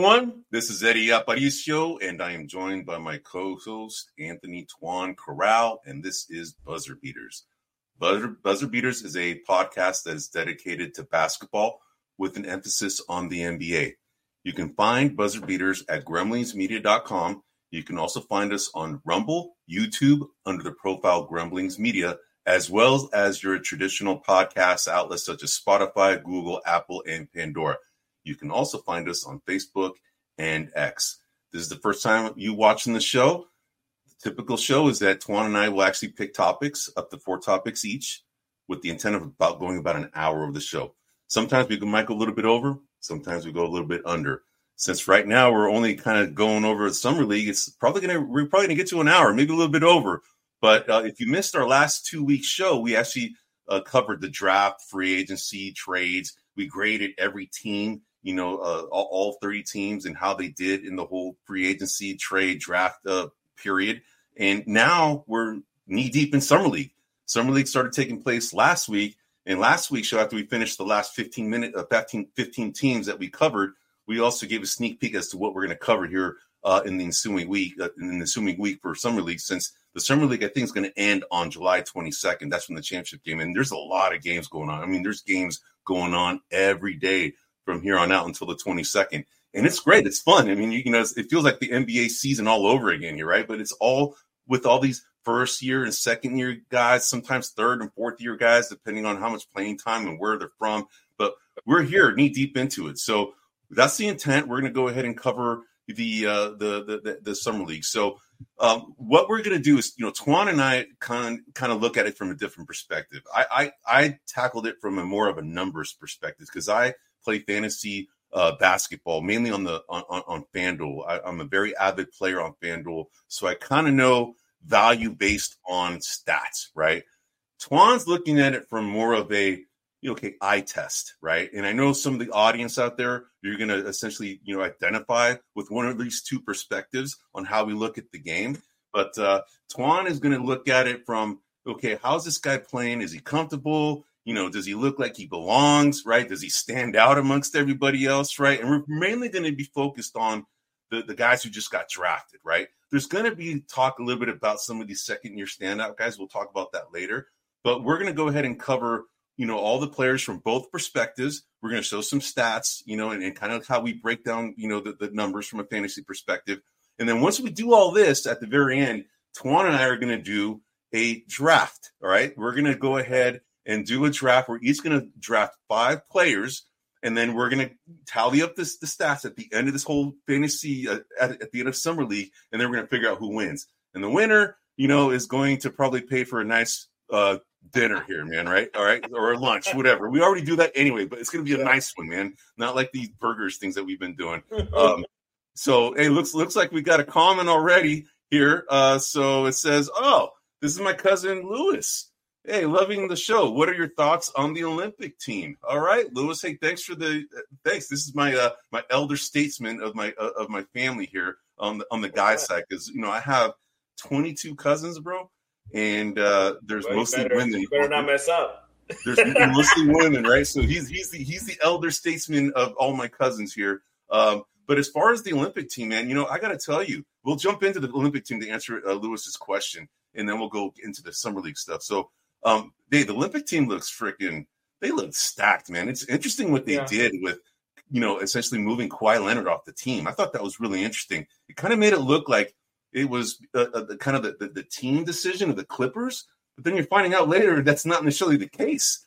everyone. This is Eddie Aparicio, and I am joined by my co-host, Anthony Tuan Corral, and this is Buzzer Beaters. Buzzer Beaters is a podcast that is dedicated to basketball with an emphasis on the NBA. You can find Buzzer Beaters at gremlingsmedia.com. You can also find us on Rumble, YouTube, under the profile Gremlings Media, as well as your traditional podcast outlets such as Spotify, Google, Apple, and Pandora. You can also find us on Facebook and X. This is the first time you watching the show. The typical show is that Tuan and I will actually pick topics, up to 4 topics each, with the intent of going about an hour of the show. Sometimes we might go a little bit over. Sometimes we go a little bit under. Since right now we're only kind of going over the Summer League, we're probably gonna get to an hour, maybe a little bit over. But if you missed our last 2 week show, we actually covered the draft, free agency, trades. We graded every team, all 30 teams and how they did in the whole free agency, trade, draft period. And now we're knee deep in Summer League. Summer League started taking place last week. And last week's show, after we finished the last 15 teams that we covered, we also gave a sneak peek as to what we're going to cover here in the ensuing week for Summer League, since the Summer League, I think, is going to end on July 22nd. That's when the championship game. And there's a lot of games going on. I mean, there's games going on every day from here on out until the 22nd. And it's great. It's fun. I mean, it feels like the NBA season all over again here, right? But it's all with all these first year and second year guys, sometimes third and fourth year guys, depending on how much playing time and where they're from. But we're here knee deep into it. So that's the intent. We're going to go ahead and cover the Summer League. So what we're going to do is, Tuan and I kind of look at it from a different perspective. I tackled it from a more of a numbers perspective because I play fantasy basketball mainly on FanDuel. I'm a very avid player on FanDuel, so I kind of know value based on stats, right? Tuan's looking at it from more of a eye test, right? And I know some of the audience out there, you're going to essentially, identify with one of these two perspectives on how we look at the game. But Tuan is going to look at it from, how's this guy playing? Is he comfortable? Does he look like he belongs, right? Does he stand out amongst everybody else, right? And we're mainly going to be focused on the guys who just got drafted, right? There's going to be talk a little bit about some of these second-year standout guys. We'll talk about that later. But we're going to go ahead and cover all the players from both perspectives. We're going to show some stats, and kind of how we break down, the numbers from a fantasy perspective. And then once we do all this at the very end, Tuan and I are going to do a draft. All right. We're going to go ahead and do a draft. We're each going to draft 5 players, and then we're going to tally up the stats at the end of this whole fantasy, at the end of Summer League. And then we're going to figure out who wins. And the winner, is going to probably pay for a nice, dinner here, man, right? All right. Or lunch, whatever. We already do that anyway, but it's going to be a nice one, man. Not like these burgers things that we've been doing. So, hey, looks like we got a comment already here. So it says, this is my cousin, Lewis. Hey, loving the show. What are your thoughts on the Olympic team? All right, Lewis. Hey, thanks. This is my my elder statesman of my family here on the guy side, because I have 22 cousins, bro. And there's mostly women. You better not mess up. There's mostly women, right? So he's the elder statesman of all my cousins here. But as far as the Olympic team, man, I got to tell you, we'll jump into the Olympic team to answer Lewis's question, and then we'll go into the Summer League stuff. So, the Olympic team they look stacked, man. It's interesting what they did with, essentially moving Kawhi Leonard off the team. I thought that was really interesting. It kind of made it look like it was kind of the team decision of the Clippers, but then you're finding out later that's not necessarily the case.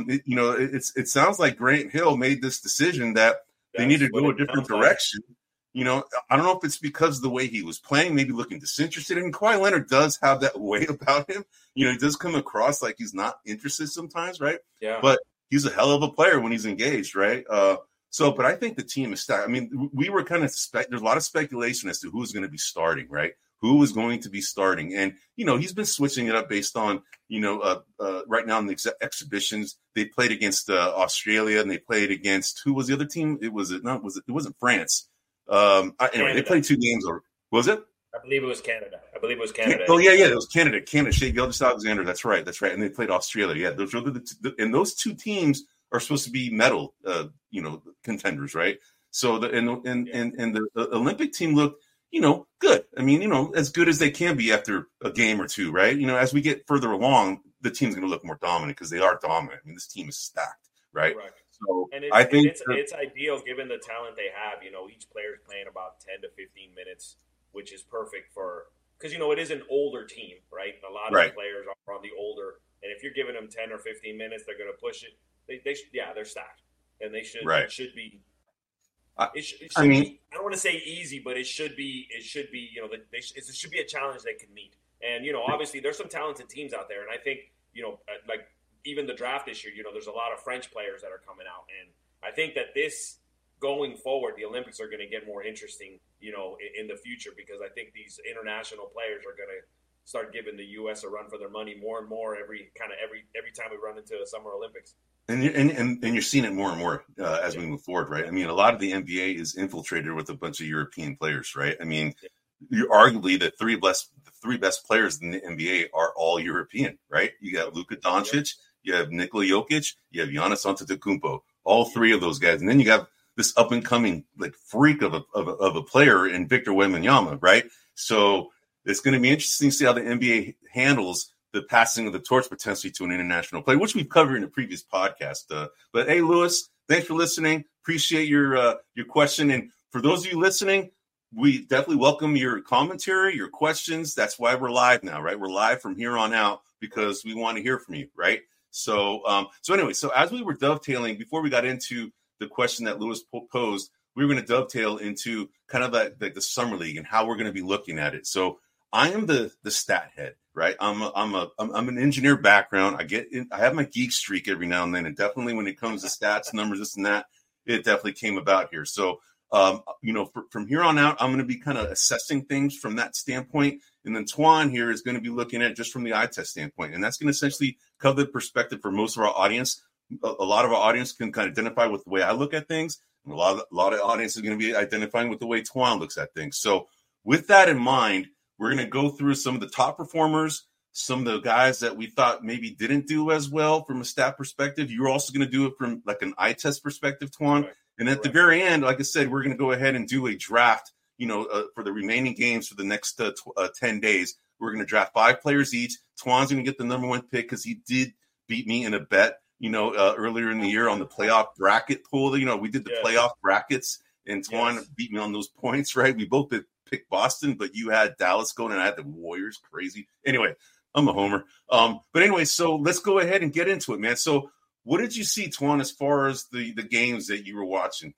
It sounds like Grant Hill made this decision that they need to go a different direction. I don't know if it's because of the way he was playing, maybe looking disinterested. And Kawhi Leonard does have that way about him. He does come across like he's not interested sometimes, right? Yeah. But he's a hell of a player when he's engaged, right? But I think the team is stacked. I mean, we were kind of there's a lot of speculation as to who's going to be starting, right? Who is going to be starting? And, he's been switching it up based on, right now in the exhibitions, they played against Australia, and they played against, who was the other team? It wasn't France. Anyway, they played 2 games. Was it? I believe it was Canada. Oh, yeah, it was Canada. Shea Gilgeous-Alexander. That's right. And they played Australia. Yeah, those 2 teams are supposed to be medal, contenders, right? So the Olympic team looked, good. I mean, as good as they can be after a game or two, right? As we get further along, the team's going to look more dominant because they are dominant. I mean, this team is stacked, right? Correct. So and I think it's ideal given the talent they have. Each player's playing about 10 to 15 minutes, which is perfect because it is an older team, right? A lot of the players are on the older, and if you're giving them 10 or 15 minutes, they're going to push it. They're stacked, and they should. Right. It should be. It should be, I don't want to say easy, but it should be. It should be. It should be a challenge they can meet. And obviously, there's some talented teams out there, and I think like even the draft this year, there's a lot of French players that are coming out, and I think that this going forward, the Olympics are going to get more interesting, in the future, because I think these international players are going to start giving the U.S. a run for their money more and more every time we run into a Summer Olympics. And you're seeing it more and more as we move forward, right? I mean, a lot of the NBA is infiltrated with a bunch of European players, right? I mean, you're arguably the three best players in the NBA are all European, right? You got Luka Doncic, you have Nikola Jokic, you have Giannis Antetokounmpo, all three of those guys, and then you have this up and coming freak of a player in Victor Wembanyama, right? So it's going to be interesting to see how the NBA handles the passing of the torch potentially to an international player, which we've covered in a previous podcast. But hey, Lewis, thanks for listening. Appreciate your question. And for those of you listening, we definitely welcome your commentary, your questions. That's why we're live now, right? We're live from here on out because we want to hear from you, right? So anyway, so as we were dovetailing, before we got into the question that Lewis posed, we were going to dovetail into kind of like the summer league and how we're going to be looking at it. So I am the stat head, right? I'm an engineer background. I have my geek streak every now and then, and definitely when it comes to stats, numbers, this and that, it definitely came about here. So from here on out, I'm going to be kind of assessing things from that standpoint. And then Twan here is going to be looking at it just from the eye test standpoint. And that's going to essentially cover the perspective for most of our audience. A lot of our audience can kind of identify with the way I look at things. And a lot of audience is going to be identifying with the way Twan looks at things. So with that in mind, we're going to go through some of the top performers, some of the guys that we thought maybe didn't do as well from a stat perspective. You're also going to do it from like an eye test perspective, Twan. Right. And at the very end, like I said, we're going to go ahead and do a draft, for the remaining games for the next 10 days. We're going to draft 5 players each. Twan's going to get the number 1 pick because he did beat me in a bet, earlier in the year on the playoff bracket pool. We did the playoff brackets, and Twan beat me on those points, right? We both picked Boston, but you had Dallas going, and I had the Warriors. Crazy. Anyway, I'm a homer. But anyway, so let's go ahead and get into it, man. So what did you see, Twan, as far as the games that you were watching?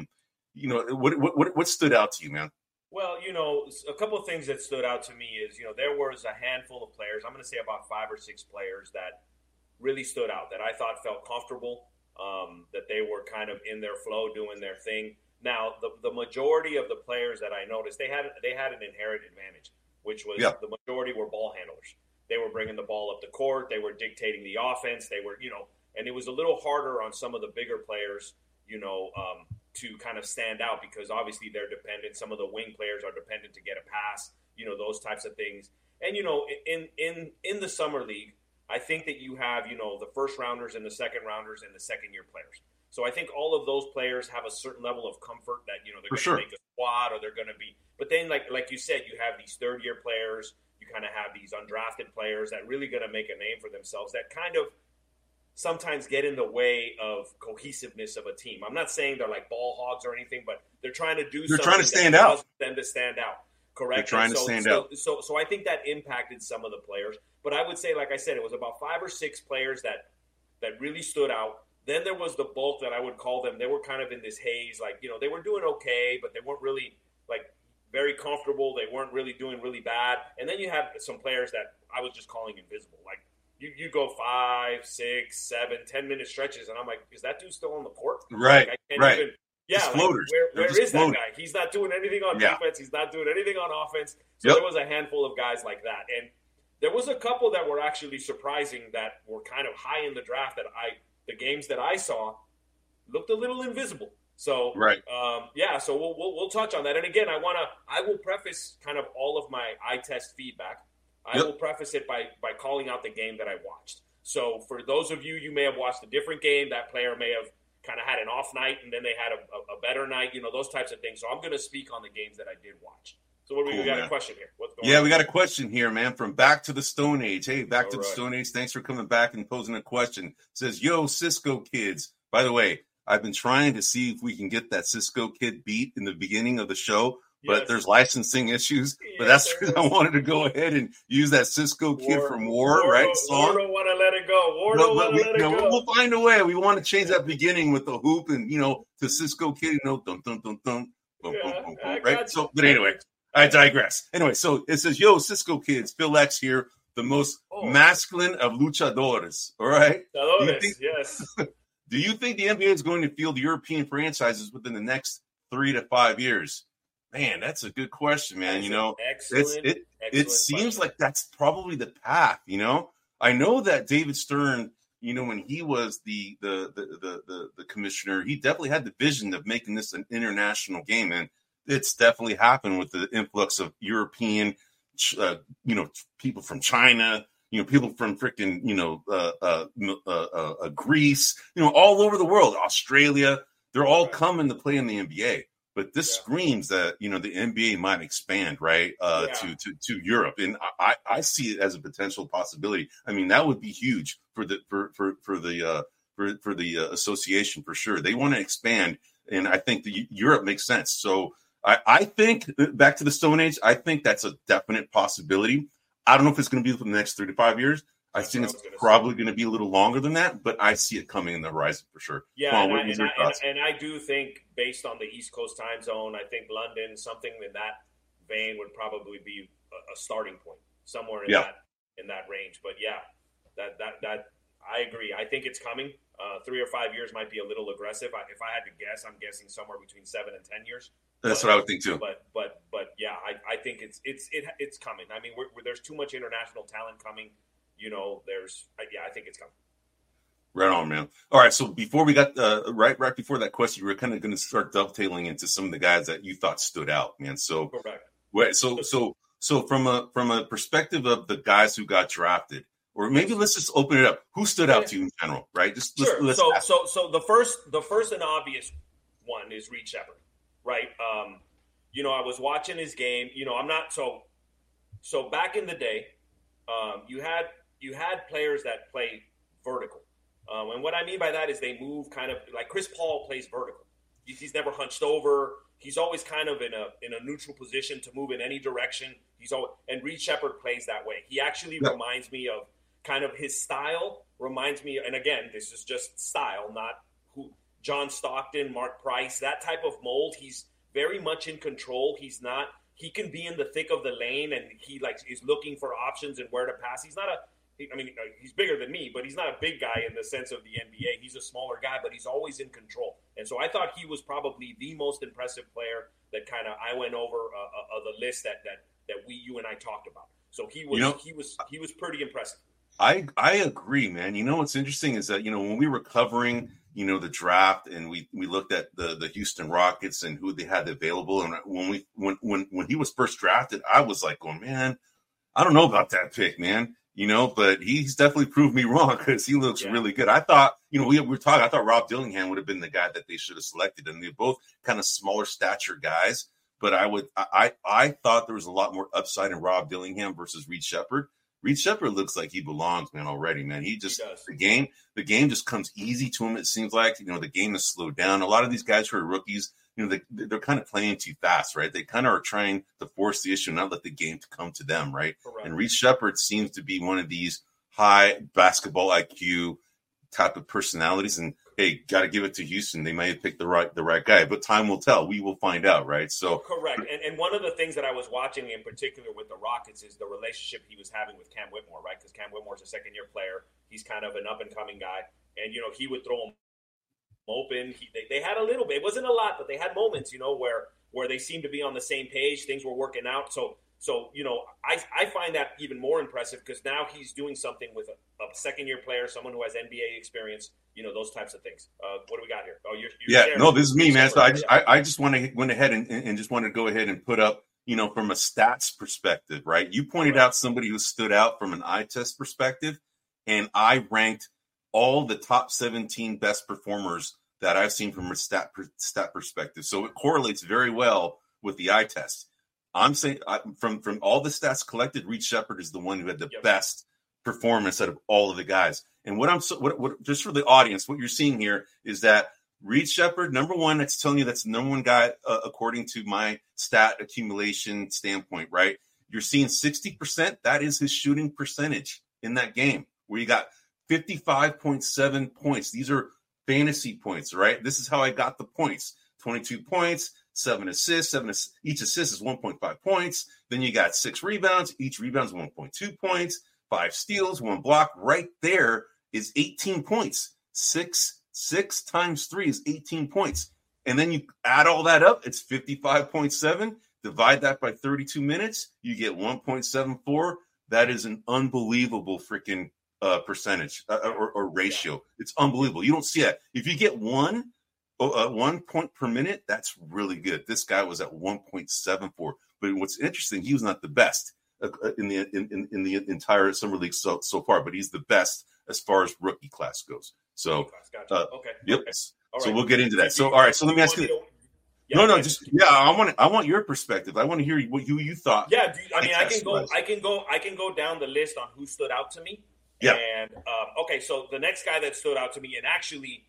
What stood out to you, man? Well, a couple of things that stood out to me is, there was a handful of players, I'm going to say about 5 or 6 players that really stood out, that I thought felt comfortable, that they were kind of in their flow, doing their thing. Now, the majority of the players that I noticed, they had an inherent advantage, which was the majority were ball handlers. They were bringing the ball up the court. They were dictating the offense. They were, and it was a little harder on some of the bigger players, to kind of stand out because obviously they're dependent. Some of the wing players are dependent to get a pass, those types of things. And, in the summer league, I think that you have, the first rounders and the second rounders and the second year players. So I think all of those players have a certain level of comfort that, they're going to make a squad or they're going to be. But then, like you said, you have these third-year players. You kind of have these undrafted players that really going to make a name for themselves that kind of sometimes get in the way of cohesiveness of a team. I'm not saying they're like ball hogs or anything, but they're trying to do something trying to stand out. Causes them to stand out. Correct? They're trying to stand out. So I think that impacted some of the players. But I would say, like I said, it was about 5 or 6 players that really stood out. Then there was the bulk that I would call them. They were kind of in this haze, like, they were doing okay, but they weren't really, like, very comfortable. They weren't really doing really bad. And then you have some players that I was just calling invisible. Like, you go 5, 6, 7, 10-minute stretches, and I'm like, is that dude still on the court? Right, like, I can't right. Even, yeah, like, where is that guy? He's not doing anything on defense. He's not doing anything on offense. So there was a handful of guys like that. And there was a couple that were actually surprising that were kind of high in the draft that the games that I saw looked a little invisible. So, so we'll touch on that. And again, I will preface kind of all of my eye test feedback. I will preface it by calling out the game that I watched. So for those of you may have watched a different game. That player may have kind of had an off night and then they had a better night, those types of things. So I'm going to speak on the games that I did watch. So we got man. A question here. What's going on? We got a question here, man, from Back to the Stone Age. Hey, Back to the Stone Age. Thanks for coming back and posing a question. It says, yo, Cisco kids. By the way, I've been trying to see if we can get that Cisco kid beat in the beginning of the show, but there's licensing issues. But that's the reason I wanted to go ahead and use that Cisco kid from War, right? Song. War don't want to let it go. War don't want to let it go. We'll find a way. We want to change that beginning with the hoop and, to Cisco kid, dun, dun, dun, dun, boom, boom, boom, right? So, but anyway, I digress. Anyway, so it says, yo, Cisco kids, Phil X here, the most masculine of luchadores, all right? Yes. Do you think the NBA is going to field European franchises within the next 3 to 5 years? Man, that's a good question, man. Excellent it seems like that's probably the path. I know that David Stern, when he was the commissioner, he definitely had the vision of making this an international game, and it's definitely happened with the influx of European, people from China. People from freaking, Greece, all over the world, Australia, they're all coming to play in the NBA. But this screams that, the NBA might expand, right, to Europe. And I see it as a potential possibility. I mean, that would be huge for the association for sure. They want to expand, and I think Europe makes sense. So I think, back to the Stone Age, I think that's a definite possibility. I don't know if it's going to be for the next 3 to 5 years. I think it's probably going to be a little longer than that, but I see it coming in the horizon for sure. Yeah, and I do think, based on the East Coast time zone, I think London, something in that vein, would probably be a starting point somewhere in that range. But that I agree. I think it's coming. 3 or 5 years might be a little aggressive. If I had to guess, I'm guessing somewhere between 7 and 10 years. That's what I would think too. But I think it's coming. I mean, there's too much international talent coming. I think it's coming. Right on, man. All right. So before we got right before that question, we were kind of going to start dovetailing into some of the guys that you thought stood out, man. So, correct. So from a perspective of the guys who got drafted, or maybe let's just open it up. Who stood out to you in general, right? Sure. So the first and obvious one is Reed Sheppard, right? I was watching his game. I'm not so back in the day, you had players that play vertical. And what I mean by that is they move kind of like Chris Paul plays vertical. He's never hunched over. He's always kind of in a neutral position to move in any direction. And Reed Sheppard plays that way. He actually reminds me of kind of his style reminds me, and again, this is just style, not John Stockton, Mark Price, that type of mold. He's very much in control. He can be in the thick of the lane, and he is looking for options and where to pass. He's bigger than me, but he's not a big guy in the sense of the NBA. He's a smaller guy, but he's always in control. And so I thought he was probably the most impressive player that kind of I went over the list that you and I talked about. So he was pretty impressive. I agree, man. What's interesting is that, when we were covering, the draft, and we looked at the Houston Rockets and who they had available. And when he was first drafted, I was like, oh man, I don't know about that pick, man. But he's definitely proved me wrong because he looks really good. I thought, we were talking, I thought Rob Dillingham would have been the guy that they should have selected. And they're both kind of smaller stature guys. But I thought there was a lot more upside in Rob Dillingham versus Reed Sheppard. Reed Sheppard looks like he belongs, man, already, man. He does. The game just comes easy to him, it seems like. The game is slowed down. A lot of these guys who are rookies, they're kind of playing too fast, right? They kind of are trying to force the issue, not let the game come to them, right? Correct. And Reed Sheppard seems to be one of these high basketball IQ type of personalities. And hey, got to give it to Houston. They may have picked the right guy, but time will tell. We will find out, right? So correct. And one of the things that I was watching in particular with the Rockets is the relationship he was having with Cam Whitmore, right? Because Cam Whitmore's a second-year player. He's kind of an up-and-coming guy. And, he would throw him open. They had a little bit. It wasn't a lot, but they had moments, where they seemed to be on the same page. Things were working out. So I find that even more impressive because now he's doing something with a second-year player, someone who has NBA experience, those types of things. What do we got here? Oh, you're this is me, man. So I just went ahead and just wanted to go ahead and put up, from a stats perspective, right? You pointed out somebody who stood out from an eye test perspective, and I ranked all the top 17 best performers that I've seen from a stat perspective. So it correlates very well with the eye test. I'm saying from all the stats collected, Reed Sheppard is the one who had the best performance out of all of the guys. And what just for the audience, what you're seeing here is that Reed Sheppard, number one, that's telling you that's the number one guy according to my stat accumulation standpoint, right? You're seeing 60%. That is his shooting percentage in that game, where you got 55.7 points. These are fantasy points, right? This is how I got the points. 22 points, 7 assists. Each assist is 1.5 points. Then you got 6 rebounds. Each rebound is 1.2 points. 5 steals, 1 block. Right there is 18 points. 6 times 3 is 18 points. And then you add all that up, it's 55.7. Divide that by 32 minutes, you get 1.74. That is an unbelievable freaking percentage or ratio. It's unbelievable. You don't see that. If you get 1 point per minute, that's really good. This guy was at 1.74. But what's interesting, he was not the best in the entire summer league so far, but he's the best as far as rookie class goes. So, gotcha. Okay. Yep. Okay. So right. We'll get into that. So, all right. So let me ask you. I want your perspective. I want to hear who you thought. Yeah, I can go down the list on who stood out to me. Yeah. And okay, so the next guy that stood out to me, and actually,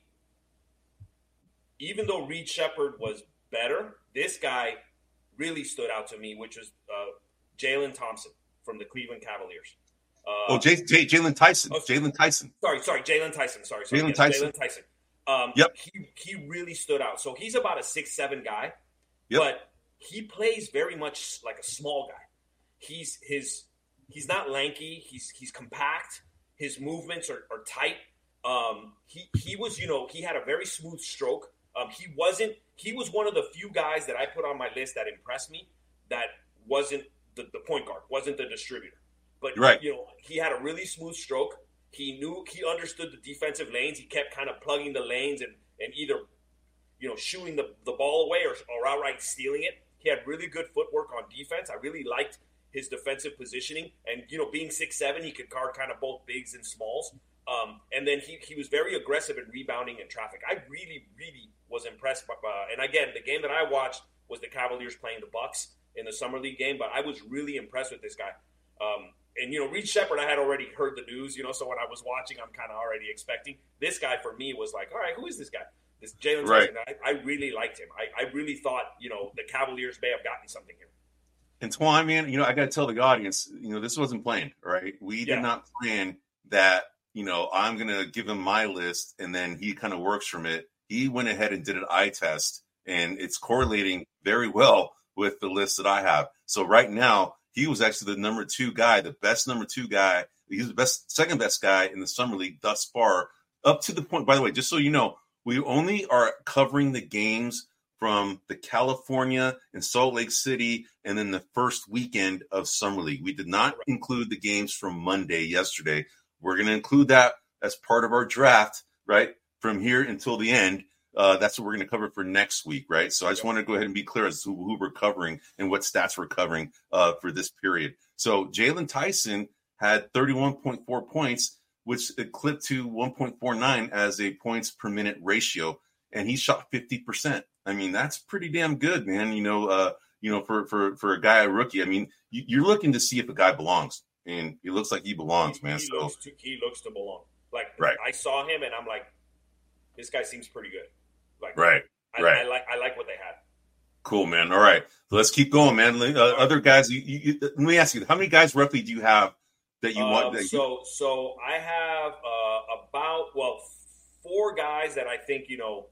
even though Reed Sheppard was better, this guy really stood out to me, which was Jalen Thompson from the Cleveland Cavaliers. Jalen Tyson. Jalen Tyson. Sorry, Jalen Tyson. Sorry, Jalen Tyson. Jalen Tyson. Yep. He really stood out. So he's about a 6'7" guy, yep. but he plays very much like a small guy. He's not lanky. He's compact. His movements are tight. He was, he had a very smooth stroke. He was one of the few guys that I put on my list that impressed me that wasn't the point guard, wasn't the distributor. But, right. He had a really smooth stroke. He understood the defensive lanes. He kept kind of plugging the lanes and either, shooting the ball away or outright stealing it. He had really good footwork on defense. I really liked his defensive positioning. And, being 6'7", he could guard kind of both bigs and smalls. And then he was very aggressive in rebounding and traffic. I really, really was impressed. And again, the game that I watched was the Cavaliers playing the Bucks in the Summer League game. But I was really impressed with this guy. And, Reed Sheppard, I had already heard the news, so when I was watching, I'm kind of already expecting. This guy, for me, was like, all right, who is this guy? This Jalen Tyson. I really liked him. I really thought, the Cavaliers may have gotten something here. And Twan, man, I got to tell the audience, this wasn't planned, right? We did not plan that, I'm going to give him my list, and then he kind of works from it. He went ahead and did an eye test, and it's correlating very well with the list that I have. So right now, he was actually the number 2 guy, the best number 2 guy. He's the second best guy in the Summer League thus far, up to the point, by the way, just so you know, we only are covering the games from the California and Salt Lake City and then the first weekend of Summer League. We did not include the games from Monday, yesterday. We're going to include that as part of our draft, right, from here until the end. That's what we're going to cover for next week, right? So I just want to go ahead and be clear as to who we're covering and what stats we're covering for this period. So Jalen Tyson had 31.4 points, which clipped to 1.49 as a points per minute ratio, and he shot 50%. I mean, that's pretty damn good, man. For a guy, a rookie. I mean, you're looking to see if a guy belongs, and it looks like he belongs, man. He looks to belong. Like, right. I saw him, and I'm like, this guy seems pretty good. Like, right. I like what they had. Cool, man. All right, so let's keep going, man. Other guys, let me ask you, how many guys roughly do you have that you want? So I have about 4 guys that I think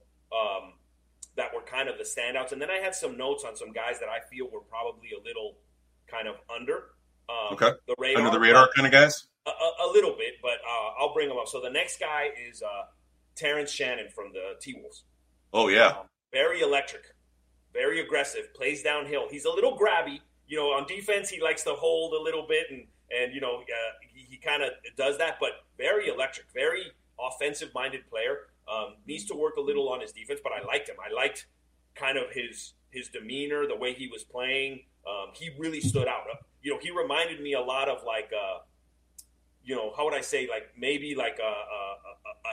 that were kind of the standouts, and then I had some notes on some guys that I feel were probably a little kind of under. Okay. The radar, under the radar kind of guys. A little bit, but I'll bring them up. So the next guy is Terrence Shannon from the T-Wolves. Oh, yeah. Very electric, very aggressive, plays downhill. He's a little grabby. On defense, he likes to hold a little bit, and he kind of does that, but very electric, very offensive-minded player. Needs to work a little on his defense, but I liked him. I liked kind of his demeanor, the way he was playing. He really stood out. He reminded me a lot of like, how would I say, like maybe like a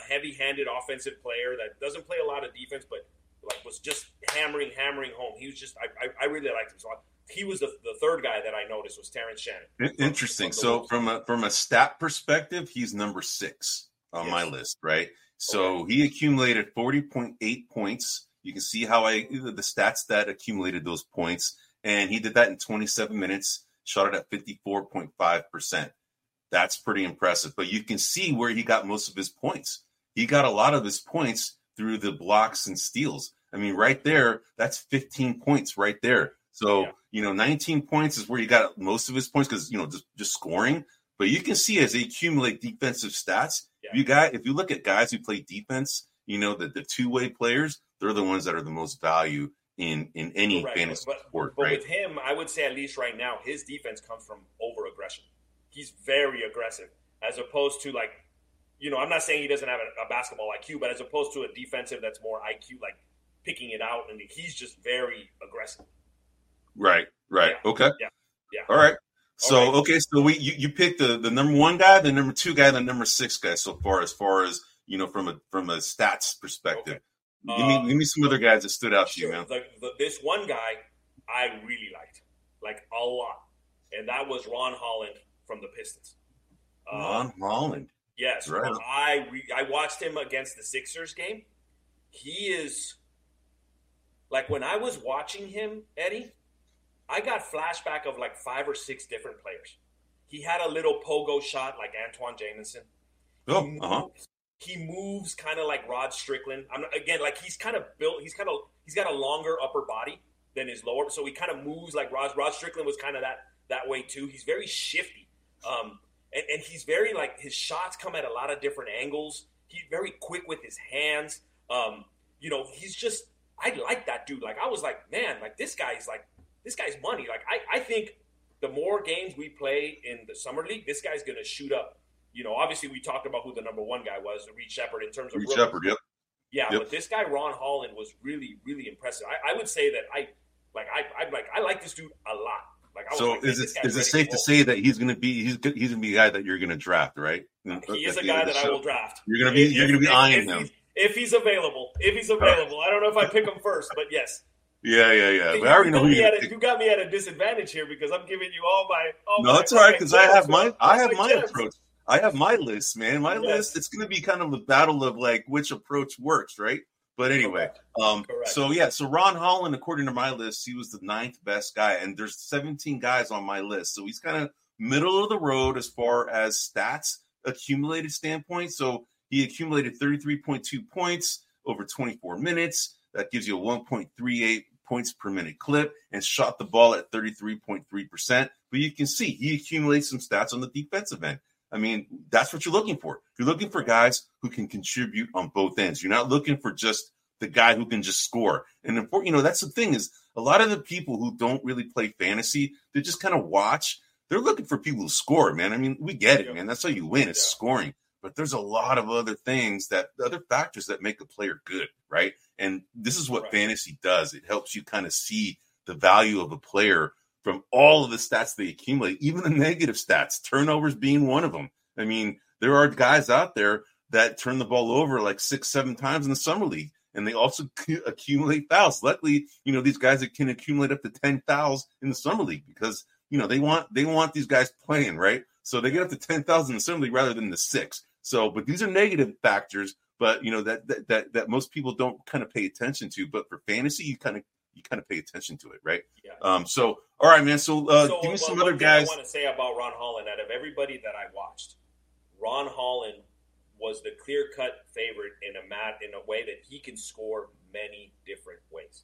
heavy-handed offensive player that doesn't play a lot of defense, but like was just hammering home. He was just I really liked him. So he was the third guy that I noticed was Terrence Shannon. Interesting. So from a stat perspective, he's number 6 on my list, right? So he accumulated 40.8 points. You can see how the stats that accumulated those points, and he did that in 27 minutes. Shot it at 54.5%. That's pretty impressive. But you can see where he got most of his points. He got a lot of his points through the blocks and steals. I mean, right there, that's 15 points right there. So, 19 points is where he got most of his points because, just scoring. But you can see as they accumulate defensive stats, if you look at guys who play defense, the two-way players, they're the ones that are the most value in any fantasy sport. But with him, I would say at least right now, his defense comes from over-aggression. He's very aggressive as opposed to I'm not saying he doesn't have a basketball IQ, but as opposed to a defensive that's more IQ, like picking it out, and he's just very aggressive. Right. Yeah. Okay. Yeah. All right. So, so you picked the number 1 guy, the number 2 guy, the number 6 guy so far as from a stats perspective. Okay. Give me some other guys that stood out to you, man. This one guy I really liked, a lot, and that was Ron Holland from the Pistons. Ron Holland. Yes. Right. I watched him against the Sixers game. He is when I was watching him, Eddie, I got flashback of 5 or 6 different players. He had a little pogo shot like Antoine Jamison. He moves kind of like Rod Strickland. He's kind of built. He's got a longer upper body than his lower, so he kind of moves like Rod Strickland was kind of that way too. He's very shifty, and he's very his shots come at a lot of different angles. He's very quick with his hands. He's just I like that dude. I was like, man, this guy's money. I think the more games we play in the summer league, this guy's going to shoot up. Obviously we talked about who the number 1 guy was, Reed Shepherd, in terms of Reed Shepherd, yep. Yeah, yep. But this guy Ron Holland was really, really impressive. I would say that I like this dude a lot. Is it safe to say that he's going to be a guy that you're going to draft, right? He is a guy that I will draft. You're going to be eyeing him if he's available. I don't know if I pick him first, but yes. Yeah. But I already know who you got me at a disadvantage here because I'm giving you all my. No, that's all right because I have my approach. I have my list, man. My list. It's going to be kind of a battle of which approach works, right? But anyway, Correct. So Ron Holland, according to my list, he was the 9th best guy, and there's 17 guys on my list, so he's kind of middle of the road as far as stats accumulated standpoint. So he accumulated 33.2 points over 24 minutes. That gives you a 1.38 points per minute clip, and shot the ball at 33.3%. But you can see he accumulates some stats on the defensive end. I mean, that's what you're looking for. You're looking for guys who can contribute on both ends. You're not looking for just the guy who can just score. And that's the thing is a lot of the people who don't really play fantasy, they just kind of watch. They're looking for people who score, man. I mean, we get it, man. That's how you win is scoring. But there's a lot of other factors that make a player good, right? And this is what fantasy does. It helps you kind of see the value of a player from all of the stats they accumulate, even the negative stats, turnovers being one of them. I mean, there are guys out there that turn the ball over 6-7 times in the summer league, and they also accumulate fouls. Luckily, these guys that can accumulate up to 10 fouls in the summer league because, they want these guys playing, right? So they get up to 10 fouls in the summer league rather than the 6. So, but these are negative factors, but that most people don't kind of pay attention to. But for fantasy, you kind of pay attention to it, right? Yeah. So all right, man. So give me some other guys. I want to say about Ron Holland, out of everybody that I watched, Ron Holland was the clear-cut favorite in a way that he can score many different ways.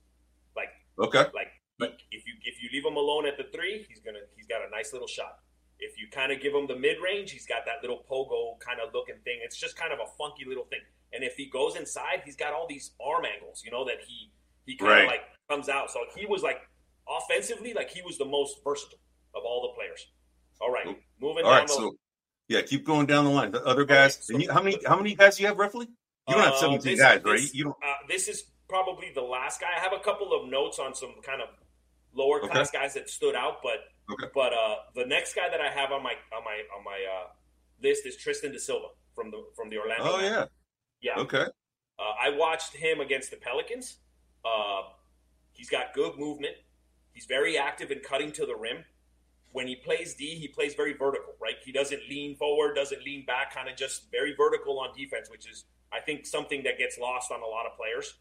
If you leave him alone at the 3, he's got a nice little shot. If you kind of give him the mid-range, he's got that little pogo kind of looking thing. It's just kind of a funky little thing. And if he goes inside, he's got all these arm angles, that he kind of comes out. So he was offensively, he was the most versatile of all the players. All right, moving all down right, the line. Yeah, keep going down the line. The other guys, Okay, so, how many guys do you have roughly? You don't have 17 guys, right? You don't. This is probably the last guy. I have a couple of notes on some kind of lower class guys that stood out, but the next guy that I have on my list is Tristan da Silva from the Orlando. Oh, yeah. Yeah. Okay. I watched him against the Pelicans. He's got good movement. He's very active in cutting to the rim. When he plays D, he plays very vertical, right? He doesn't lean forward, doesn't lean back, kind of just very vertical on defense, which is, I think, something that gets lost on a lot of players.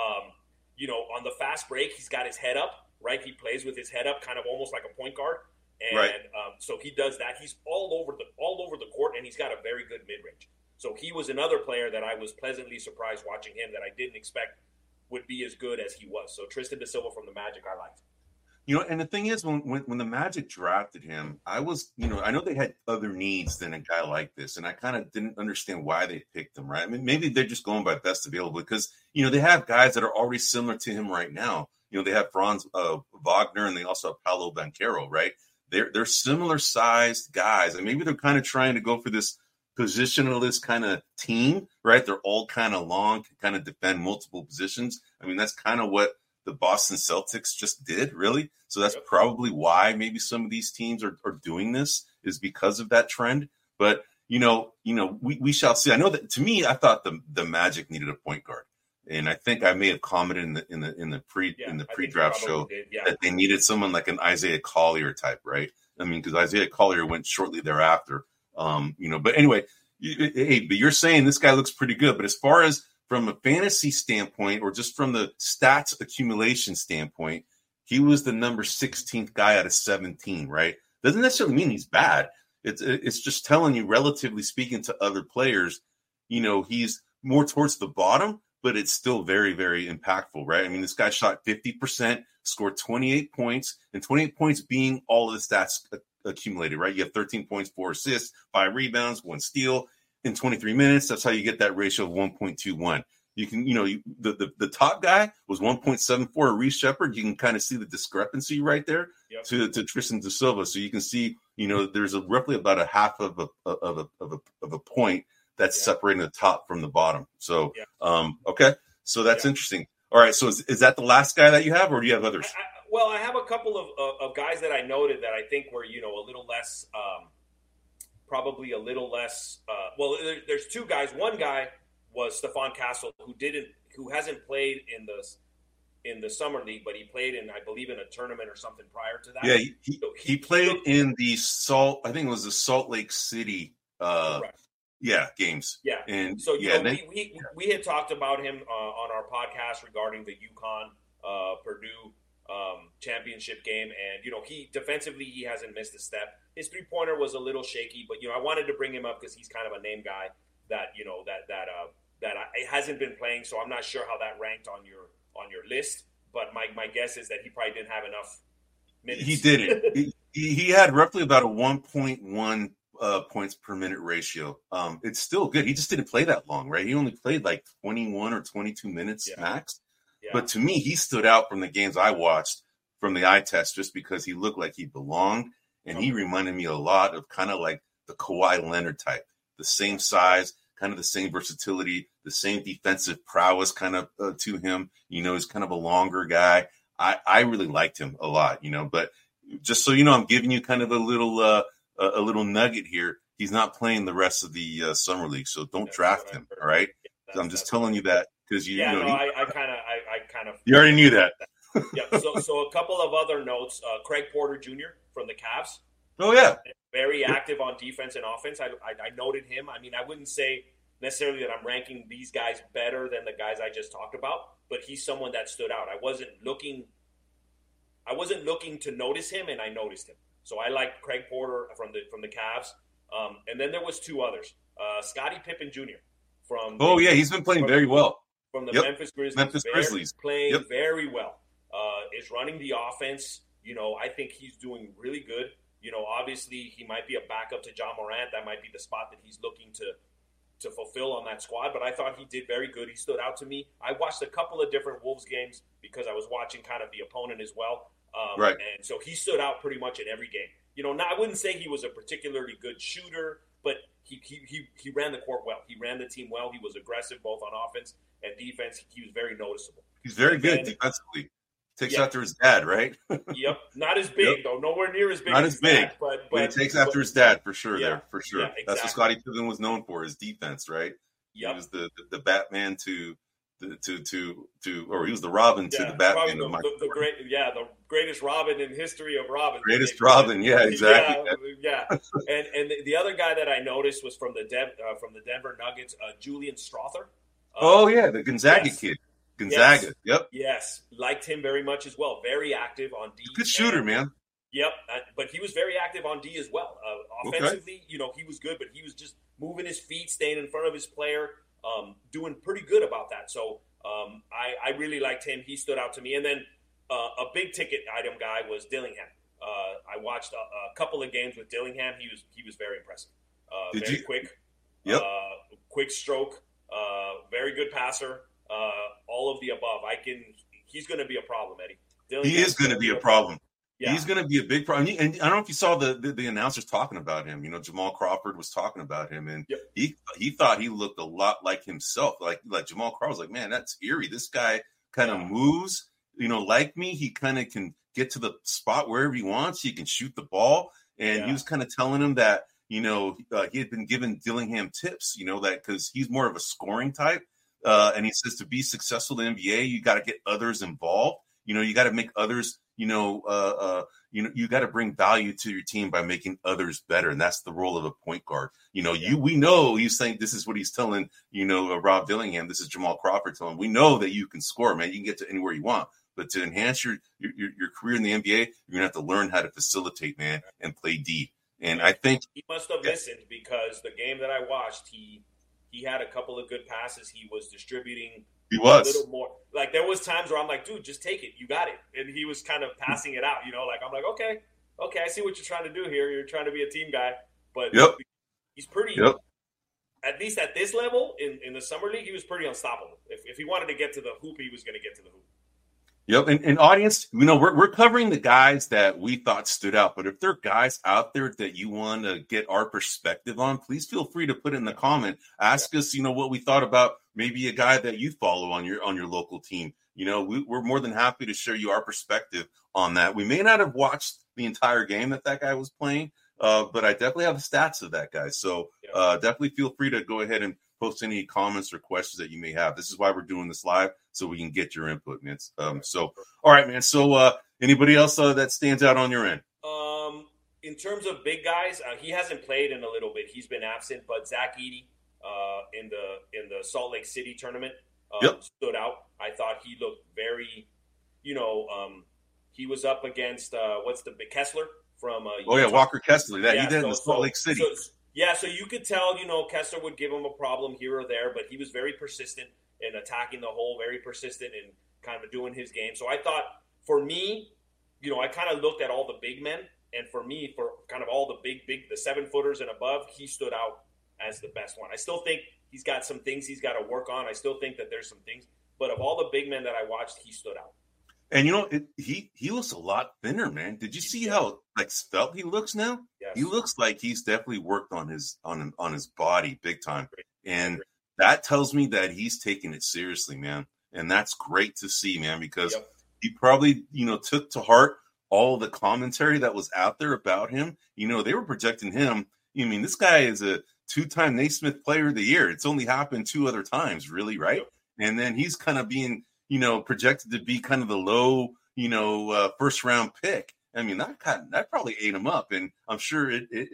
On the fast break, he's got his head up, right? He plays with his head up, kind of almost like a point guard. And right. So he does that. He's all over the court, and he's got a very good mid-range. So he was another player that I was pleasantly surprised watching him that I didn't expect would be as good as he was. So Tristan da Silva from the Magic, I liked. And the thing is, when the Magic drafted him, I was, I know they had other needs than a guy like this, and I kind of didn't understand why they picked him, right? I mean, maybe they're just going by best available because, they have guys that are already similar to him right now. They have Franz Wagner, and they also have Paolo Banchero, right? They're similar sized guys, and maybe they're kind of trying to go for this positionalist kind of team, right? They're all kind of long, can kind of defend multiple positions. I mean, that's kind of what the Boston Celtics just did, really. So that's probably why maybe some of these teams are doing this, is because of that trend. But we shall see. I know that, to me, I thought the Magic needed a point guard, and I think I may have commented in the pre-draft show that they needed someone like an Isaiah Collier type, right? I mean, because Isaiah Collier went shortly thereafter. But anyway, but you're saying this guy looks pretty good. But as far as from a fantasy standpoint, or just from the stats accumulation standpoint, he was the number 16th guy out of 17, right? Doesn't necessarily mean he's bad. It's just telling you, relatively speaking to other players, he's more towards the bottom, but it's still very, very impactful, right? I mean, this guy shot 50%, scored 28 points, and 28 points being all of the stats accumulated, right? You have 13 points, 4 assists, 5 rebounds, 1 steal in 23 minutes. That's how you get that ratio of 1.21. You can, the top guy was 1.74, Reece Shepherd. You can kind of see the discrepancy right there to Tristan da Silva. So you can see, there's roughly about a half of a point that's separating the top from the bottom. So, okay. So that's interesting. All right. So is that the last guy that you have, or do you have others? I have a couple of guys that I noted that I think were, a little less, probably a little less. There's 2 guys. One guy was Stephon Castle, who hasn't played in the summer league, but he played I believe, in a tournament or something prior to that. Yeah, he played in the I think it was the Salt Lake City. Games. Yeah, and so we had talked about him on our podcast regarding the UConn Purdue championship game, and he defensively, he hasn't missed a step. His 3-pointer was a little shaky, but I wanted to bring him up because he's kind of a name guy that hasn't been playing, so I'm not sure how that ranked on your list. But my guess is that he probably didn't have enough minutes. He didn't. he had roughly about a 1.1 points per minute ratio. It's still good. He just didn't play that long, right? He only played like 21 or 22 minutes max. Yeah. But to me, he stood out from the games I watched from the eye test just because he looked like he belonged, and he reminded me a lot of kind of like the Kawhi Leonard type, the same size, kind of the same versatility, the same defensive prowess kind of to him. He's kind of a longer guy. I really liked him a lot, but just so I'm giving you kind of a little nugget here. He's not playing the rest of the summer league, so don't draft him. All right. I'm just telling you that because I kind of you already knew that. So a couple of other notes. Craig Porter Jr. from the Cavs. Oh yeah, very active on defense and offense. I noted him. I mean, I wouldn't say necessarily that I'm ranking these guys better than the guys I just talked about, but he's someone that stood out. I wasn't looking to notice him, and I noticed him. So I like Craig Porter from the Cavs. And then there was 2 others. Scottie Pippen Jr. from. Oh yeah, he's been playing very well. From the Memphis Grizzlies. Playing very well. Is running the offense. I think he's doing really good. Obviously he might be a backup to John Morant. That might be the spot that he's looking to fulfill on that squad. But I thought he did very good. He stood out to me. I watched a couple of different Wolves games because I was watching kind of the opponent as well. Right. And so he stood out pretty much in every game. Now I wouldn't say he was a particularly good shooter, but he ran the court well. He ran the team well. He was aggressive both on offense and defense. He was very noticeable. He's very good defensively. Takes after his dad, right? Yep. Not as big, though. Nowhere near as big. Not as big, but he takes after his dad for sure. Yeah, there for sure. Yeah, exactly. That's what Scottie Pippen was known for, his defense, right? Yep. He was the Batman or he was the Robin to the Batman. The greatest Robin in history of Robin. Greatest Robin, yeah, exactly. Yeah. And the other guy that I noticed was from the Denver Nuggets, Julian Strother. The Gonzaga kid. Gonzaga, yes, yep. Yes, liked him very much as well. Very active on D. Good shooter, man. Yep, but he was very active on D as well. Offensively, he was good, but he was just moving his feet, staying in front of his player, doing pretty good about that. So I really liked him. He stood out to me. And then a big ticket item guy was Dillingham. I watched a couple of games with Dillingham. He was very impressive. Quick. Yep. Quick stroke. Very good passer. All of the above. He's going to be a problem, Eddie. He is going to be a problem. Yeah. He's going to be a big problem. And I don't know if you saw the announcers talking about him. Jamal Crawford was talking about him, and he thought he looked a lot like himself. Like Jamal Crawford was like, man, that's eerie. This guy kind of moves, like me. He kind of can get to the spot wherever he wants. He can shoot the ball. And he was kind of telling him that, he had been giving Dillingham tips, that because he's more of a scoring type. And he says to be successful in the NBA, you got to get others involved. You got to make others, you got to bring value to your team by making others better. And that's the role of a point guard. We know he's saying this is what he's telling, Rob Dillingham. This is Jamal Crawford telling him. We know that you can score, man. You can get to anywhere you want. But to enhance your career in the NBA, you're going to have to learn how to facilitate, man, and play D. And I think he must have listened, because the game that I watched, he had a couple of good passes. He was distributing a little more. Like, there was times where I'm like, dude, just take it. You got it. And he was kind of passing it out, I'm like, okay, I see what you're trying to do here. You're trying to be a team guy. But he's pretty, at least at this level in the summer league, he was pretty unstoppable. If he wanted to get to the hoop, he was going to get to the hoop. Yep. And audience, we're covering the guys that we thought stood out. But if there are guys out there that you want to get our perspective on, please feel free to put it in the comment. Ask us, what we thought about maybe a guy that you follow on your local team. We're more than happy to share you our perspective on that. We may not have watched the entire game that guy was playing, but I definitely have the stats of that guy. So definitely feel free to go ahead and post any comments or questions that you may have. This is why we're doing this live, so we can get your input, man. So, all right, man. So, anybody else that stands out on your end? In terms of big guys, he hasn't played in a little bit. He's been absent, but Zach Edey in the Salt Lake City tournament stood out. I thought he looked very, he was up against Kessler from Walker Kessler. He did in the Salt Lake City. So you could tell, Kessler would give him a problem here or there, but he was very persistent in attacking the hole, very persistent in kind of doing his game. So I thought, for me, I kind of looked at all the big men, and for me, for kind of all the big, the 7-footers and above, he stood out as the best one. I still think he's got some things he's got to work on. I still think that there's some things, but of all the big men that I watched, he stood out. And he looks a lot thinner, man. Did you see how svelte he looks now? Yes. He looks like he's definitely worked on his body big time, and that tells me that he's taking it seriously, man. And that's great to see, man, because he probably took to heart all the commentary that was out there about him. They were projecting him. This guy is a 2-time Naismith Player of the Year. It's only happened 2 other times, really, right? Yep. And then he's kind of being projected to be kind of the low, first round pick. That probably ate him up. And I'm sure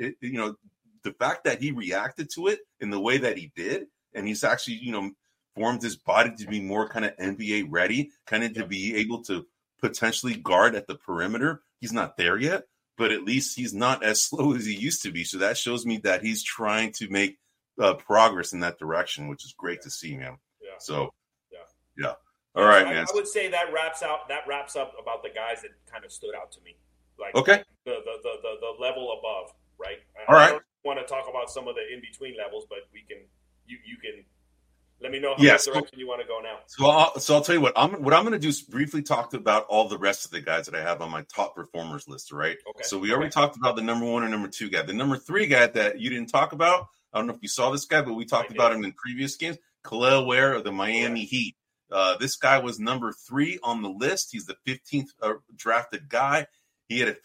the fact that he reacted to it in the way that he did, and he's actually, formed his body to be more kind of NBA ready, kind of to be able to potentially guard at the perimeter. He's not there yet, but at least he's not as slow as he used to be. So that shows me that he's trying to make progress in that direction, which is great to see, man. Yeah. So, yeah. All right, man. I would say that wraps up about the guys that kind of stood out to me. Like the level above, right? All right. I don't want to talk about some of the in between levels, but you can let me know how much direction you want to go now. So I'll tell you what I'm going to do is briefly talk about all the rest of the guys that I have on my top performers list. Right. Okay. So we already talked about the number 1 and number 2 guy. The number 3 guy that you didn't talk about, I don't know if you saw this guy, but we talked about him in previous games. Kel'el Ware of the Miami Heat. This guy was number 3 on the list. He's the 15th drafted guy. He had a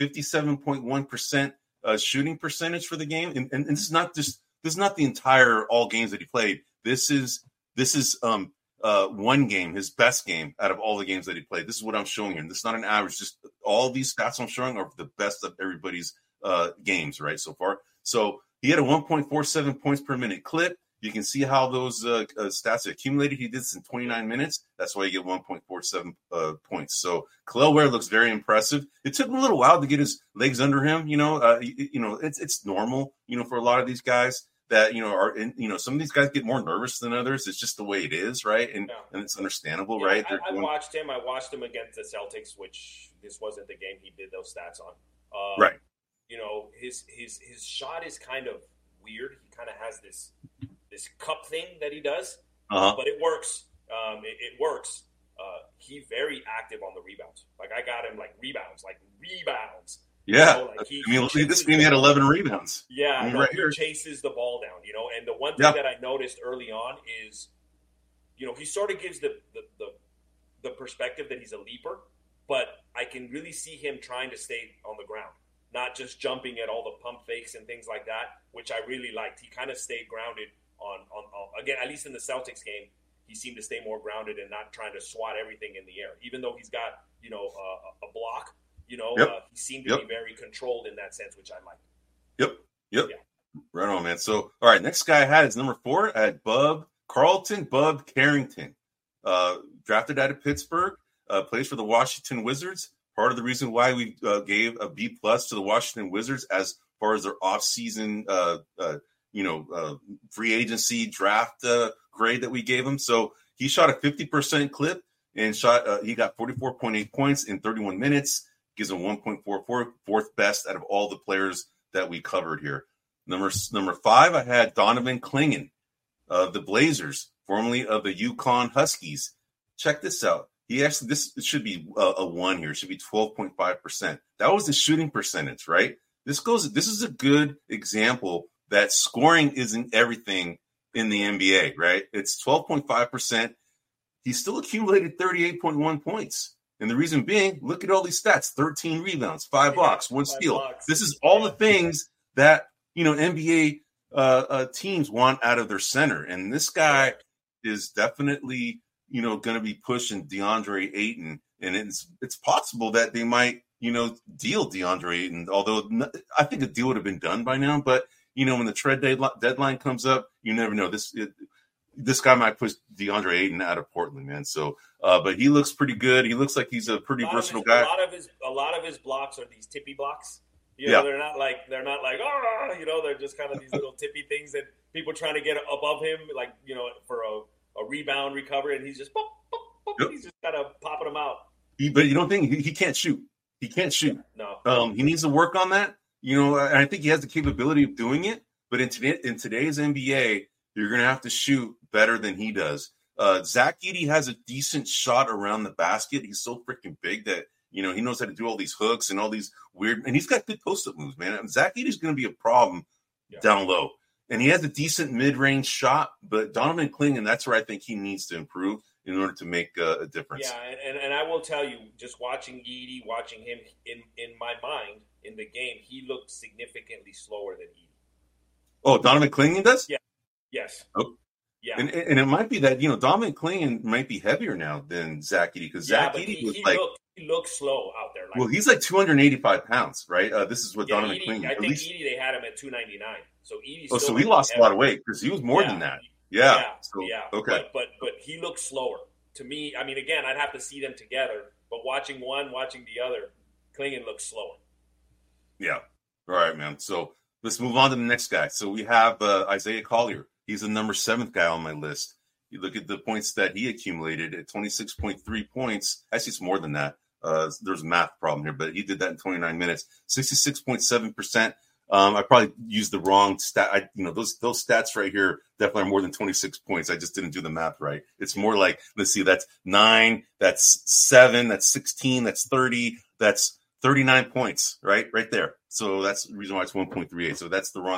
57.1% shooting percentage for the game. And this is not the entire all games that he played. this is one game, his best game out of all the games that he played. This is what I'm showing here. This is not an average. Just all these stats I'm showing are the best of everybody's games, right, so far. So he had a 1.47 points per minute clip. You can see how those stats are accumulated. He did this in 29 minutes. That's why you get 1.47 points. So Kel'el Ware looks very impressive. It took him a little while to get his legs under him. It's normal, for a lot of these guys that, are in, some of these guys get more nervous than others. It's just the way it is, right? And it's understandable, right? I watched him. I watched him against the Celtics, which this wasn't the game he did those stats on. Right. His shot is kind of weird. He kind of has this cup thing that he does, but it works. It works. He's very active on the rebounds. Like I got him rebounds. Yeah. This game he had 11 rebounds. Yeah. He chases the ball down, and the one thing that I noticed early on is, he sort of gives the perspective that he's a leaper, but I can really see him trying to stay on the ground, not just jumping at all the pump fakes and things like that, which I really liked. He kind of stayed grounded on again, at least in the Celtics game, he seemed to stay more grounded and not trying to swat everything in the air. Even though he's got, a block, he seemed to be very controlled in that sense, which I liked. Yep. Yeah. Right on, man. So, all right, next guy I had is number 4. I had Bub Carrington, drafted out of Pittsburgh, plays for the Washington Wizards. Part of the reason why we gave a B+ to the Washington Wizards as far as their offseason, free agency draft grade that we gave him. So he shot a 50% clip and he got 44.8 points in 31 minutes, gives him 1.44, fourth best out of all the players that we covered here. Number 5, I had Donovan Clingan of the Blazers, formerly of the UConn Huskies. Check this out. This should be a 1 here. It should be 12.5%. That was the shooting percentage, right? This is a good example that scoring isn't everything in the NBA, right? It's 12.5%. He still accumulated 38.1 points. And the reason being, look at all these stats: 13 rebounds, 5 blocks, 1 steal. This is all the things that, NBA teams want out of their center. And this guy is definitely, going to be pushing DeAndre Ayton. And it's possible that they might, deal DeAndre Ayton, although I think a deal would have been done by now. But, when the trade deadline comes up, you never know. This guy might push DeAndre Ayton out of Portland, man. So, but he looks pretty good. He looks like he's a pretty versatile guy. A lot of his blocks are these tippy blocks. They're not like they're just kind of these little tippy things that people trying to get above him, for a rebound recovery, and he's just pop, pop, pop, he's just kind of popping them out. But you don't think he can't shoot? He can't shoot. No. He needs to work on that. And I think he has the capability of doing it. But in today's NBA, you're going to have to shoot better than he does. Zach Edey has a decent shot around the basket. He's so freaking big that, he knows how to do all these hooks and all these weird – and he's got good post-up moves, man. Zach Edey's going to be a problem down low. And he has a decent mid-range shot, but Donovan Clingan, that's where I think he needs to improve in order to make a difference. Yeah, and I will tell you, just watching Edey, watching him in my mind in the game, he looked significantly slower than Edey. Oh, Donovan Clingan does? Yeah. Yes. Oh. Yeah. And it might be that, Donovan Clingan might be heavier now than Zach Edey, because Zach Edey was he looked slow out there. Well, he's like 285 pounds, right? This is what Donovan Clingan. I think Edey, they had him at 299. So Edey. So he lost a lot of weight because he was more than that. Yeah. Okay. But he looked slower to me. I mean, again, I'd have to see them together. But watching one, watching the other, Clingan looks slower. Yeah. All right, man. So let's move on to the next guy. So we have Isaiah Collier. He's the number 7th guy on my list. You look at the points that he accumulated at 26.3 points. Actually, it's more than that. There's a math problem here, but he did that in 29 minutes. 66.7%. I probably used the wrong stat. Those stats right here definitely are more than 26 points. I just didn't do the math right. It's more like, let's see, that's 9, that's 7, that's 16, that's 30, that's 39 points, right there. So that's the reason why it's 1.38. So that's the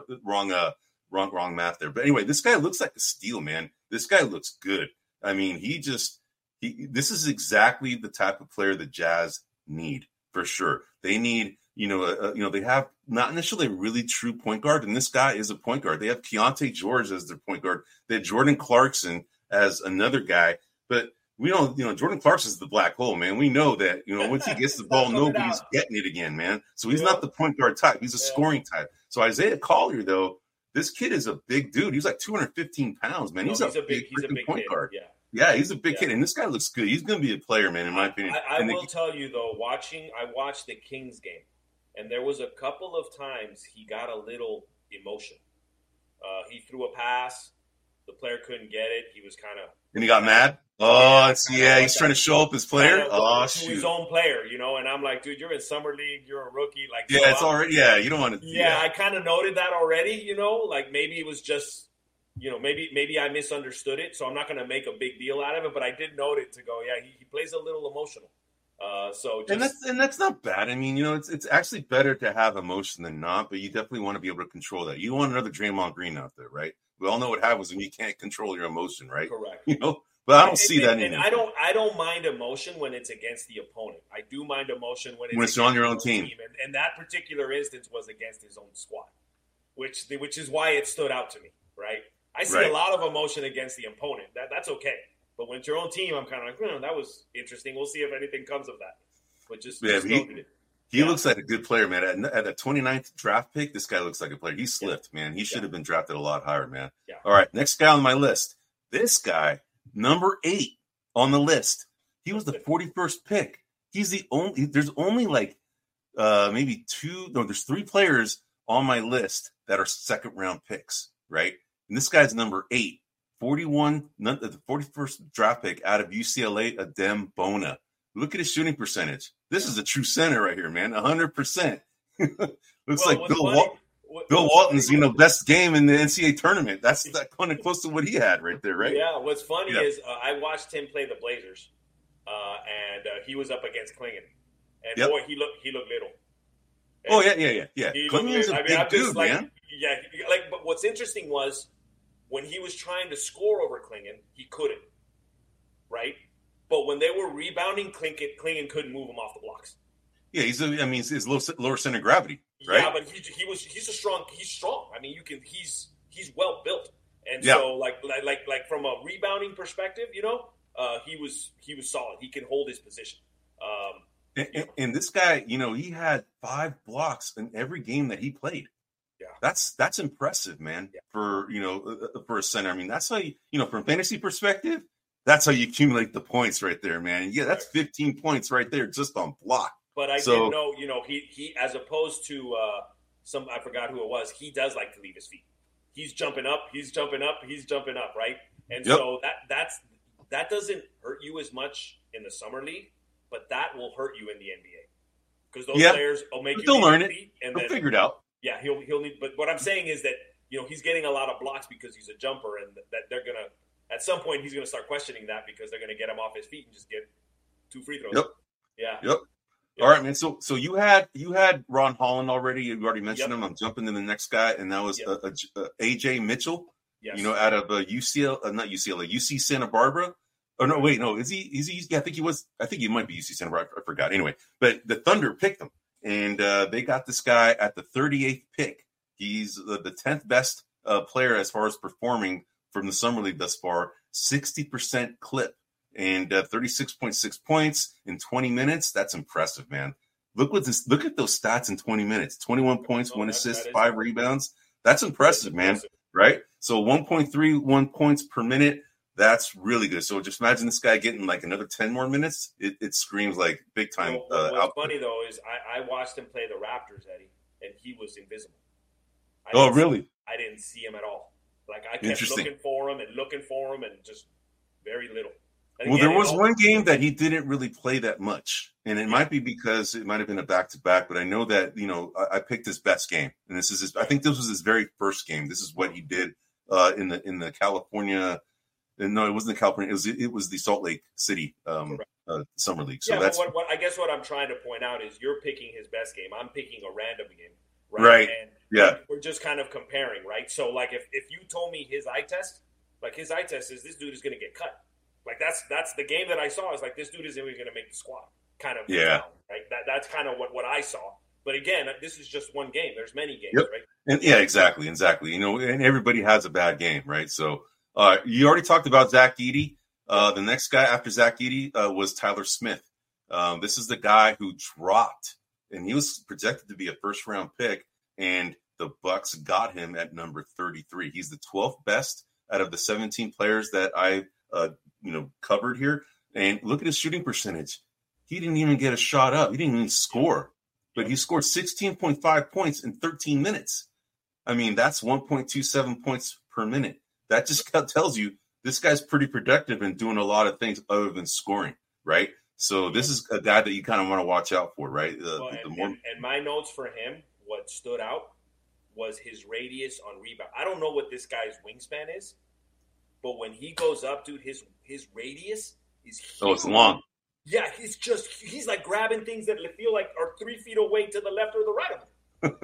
wrong math there. But anyway, this guy looks like a steal, man. This guy looks good. I mean, this is exactly the type of player the Jazz need, for sure. They need They have not necessarily a really true point guard, and this guy is a point guard. They have Keontae George as their point guard. They have Jordan Clarkson as another guy, but we don't, Jordan Clarkson is the black hole, man. We know that, once he gets the ball, nobody's getting it again, man. So he's not the point guard type. He's a scoring type. So Isaiah Collier, though, this kid is a big dude. He's like 215 pounds, man. He's a big point guard. Yeah, he's a big kid, and this guy looks good. He's going to be a player, man, in my opinion. I will tell you, though, I watched the Kings game, and there was a couple of times he got a little emotion. He threw a pass. The player couldn't get it. He was kind of – and he got mad? Oh, he's trying to show up his player? To his own player, and I'm like, dude, you're in Summer League. You're a rookie. Like, it's already – you don't want to – Yeah, I kind of noted that already, like maybe it was just – maybe I misunderstood it, so I'm not going to make a big deal out of it. But I did note it to go, he plays a little emotional. And that's not bad. I mean, it's actually better to have emotion than not, but you definitely want to be able to control that. You don't want another Draymond Green out there, right? We all know what happens when you can't control your emotion, right? Correct. But I don't see that anymore. And I don't mind emotion when it's against the opponent. I do mind emotion when it's on your own team. And that particular instance was against his own squad, which is why it stood out to me, right? I see a lot of emotion against the opponent. That's okay. But when it's your own team, I'm kind of like, that was interesting. We'll see if anything comes of that. But he looks like a good player, man. At the 29th draft pick, this guy looks like a player. He's slipped, man. He should have been drafted a lot higher, man. Yeah. All right, next guy on my list. This guy, number 8 on the list. He was the 41st pick. He's the only – there's only like maybe there's 3 players on my list that are second-round picks, right? And this guy's number 8, the 41st draft pick out of UCLA, Adem Bona. Look at his shooting percentage. This is a true center right here, man. 100%. Looks like Bill Walton's, best game in the NCAA tournament. That's kind of close to what he had right there, right? Yeah. What's funny is I watched him play the Blazers, and he was up against Klingon, and boy, he looked little. And Klingon's a big dude, man. Yeah, but what's interesting was when he was trying to score over Klingon, he couldn't, right? But when they were rebounding, Klingon couldn't move him off the blocks. Yeah, he's lower center of gravity, right? Yeah, but he's strong. I mean, he's well built, and so like from a rebounding perspective, he was solid. He can hold his position. And this guy, he had 5 blocks in every game that he played. Yeah, that's impressive, man. Yeah. For a center, I mean, that's how from a fantasy perspective. That's how you accumulate the points right there, man. Yeah, that's 15 points right there just on block. But I did know, he as opposed to I forgot who it was, he does like to leave his feet. He's jumping up, right? And so that doesn't hurt you as much in the summer league, but that will hurt you in the NBA. Because those players will make you learn it. And they'll figure it out. Yeah, he'll need, but what I'm saying is that, he's getting a lot of blocks because he's a jumper, and that they're gonna at some point, he's going to start questioning that because they're going to get him off his feet and just get 2 free throws. Yep. All right, man. So you had Ron Holland already. You already mentioned him. I'm jumping to the next guy, and that was AJ Mitchell. Yes. Out of UC Santa Barbara. Oh no, wait, no. Is he? Yeah, I think he was. I think he might be UC Santa Barbara. I forgot. Anyway, but the Thunder picked him, and they got this guy at the 38th pick. He's the 10th best player as far as performing from the summer league thus far, 60% clip and 36.6 points in 20 minutes. That's impressive, man. Look at those stats in 20 minutes. 21 points, 1 assist, 5 rebounds. That's impressive, man. Right? So 1.31 points per minute. That's really good. So just imagine this guy getting like another 10 more minutes. It screams like big time. What's funny though is I watched him play the Raptors, Eddie, and he was invisible. Really? I didn't see him at all. Like I kept looking for him and just very little. Well, there was one game that he didn't really play that much, and it might be because it might have been a back-to-back, but I know that, I picked his best game, and I think this was his very first game. This is what he did in the California. No, it wasn't the California. It was the Salt Lake City Summer League. So that's what I guess what I'm trying to point out is you're picking his best game. I'm picking a random game. Right. And yeah. We're just kind of comparing, right? So, like, if you told me his eye test is this dude is going to get cut. Like, that's the game that I saw. Is like, this dude isn't even going to make the squad. Kind of. Yeah. Right. That's kind of what I saw. But again, this is just one game. There's many games, Yep. right? And yeah, exactly. You know, and everybody has a bad game, right? So you already talked about Zach Edey. The next guy after Zach Edey was Tyler Smith. This is the guy who dropped, and he was projected to be a first-round pick, and the Bucks got him at number 33. He's the 12th best out of the 17 players that I covered here. And look at his shooting percentage. He didn't even get a shot up. He didn't even score, but he scored 16.5 points in 13 minutes. I mean, that's 1.27 points per minute. That just tells you this guy's pretty productive and doing a lot of things other than scoring, right? So this is a guy that you kind of want to watch out for, right? And my notes for him, what stood out was his radius on rebound. I don't know what this guy's wingspan is, but when he goes up, dude, his radius is huge. Oh, it's long. Yeah, he's like grabbing things that feel like are 3 feet away to the left or the right of him.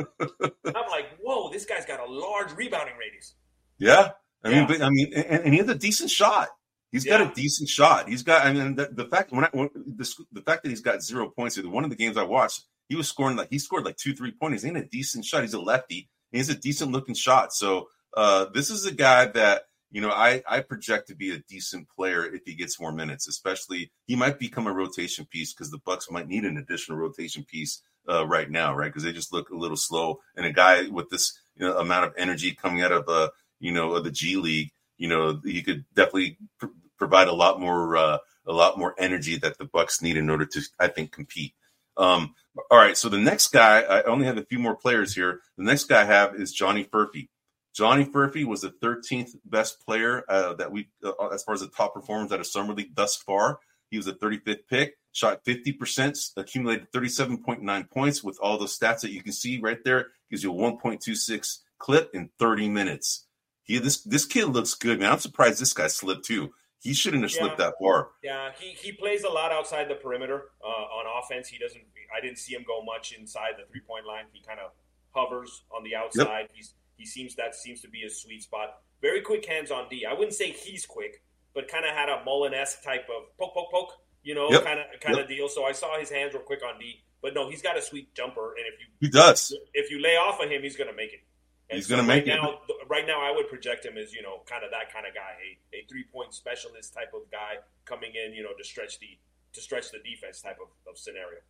I'm like, whoa, this guy's got a large rebounding radius. Yeah. I mean, and he has a decent shot. He's got a decent shot. He's got, I mean, the fact the fact that he's got 0 points. One of the games I watched, he scored like 2 3-pointers. He's in a decent shot. He's a lefty. He has a decent looking shot. So this is a guy that, you know, I project to be a decent player if he gets more minutes. Especially, he might become a rotation piece because the Bucks might need an additional rotation piece right now, right? Because they just look a little slow. And a guy with this amount of energy coming out of of the G League, he could definitely provide a lot more energy that the Bucks need in order to, I think, compete. All right, so the next guy, I only have a few more players here. The next guy I have is Johnny Furphy. Johnny Furphy was the 13th best player that we, as far as the top performers out of Summer League thus far. He was the 35th pick, shot 50%, accumulated 37.9 points with all those stats that you can see right there. Gives you a 1.26 clip in 30 minutes. This kid looks good, man. I'm surprised this guy slipped too. He shouldn't have slipped that far. Yeah, he plays a lot outside the perimeter on offense. I didn't see him go much inside the 3-point line. He kind of hovers on the outside. Yep. That seems to be his sweet spot. Very quick hands on D. I wouldn't say he's quick, but kind of had a Mullen-esque type of poke, kind of deal. So I saw his hands were quick on D. But no, he's got a sweet jumper, and if you lay off of him, he's going to make it. And he's going to make it. Right now, I would project him as kind of that kind of guy, a 3-point specialist type of guy coming in, to stretch the defense type of scenario.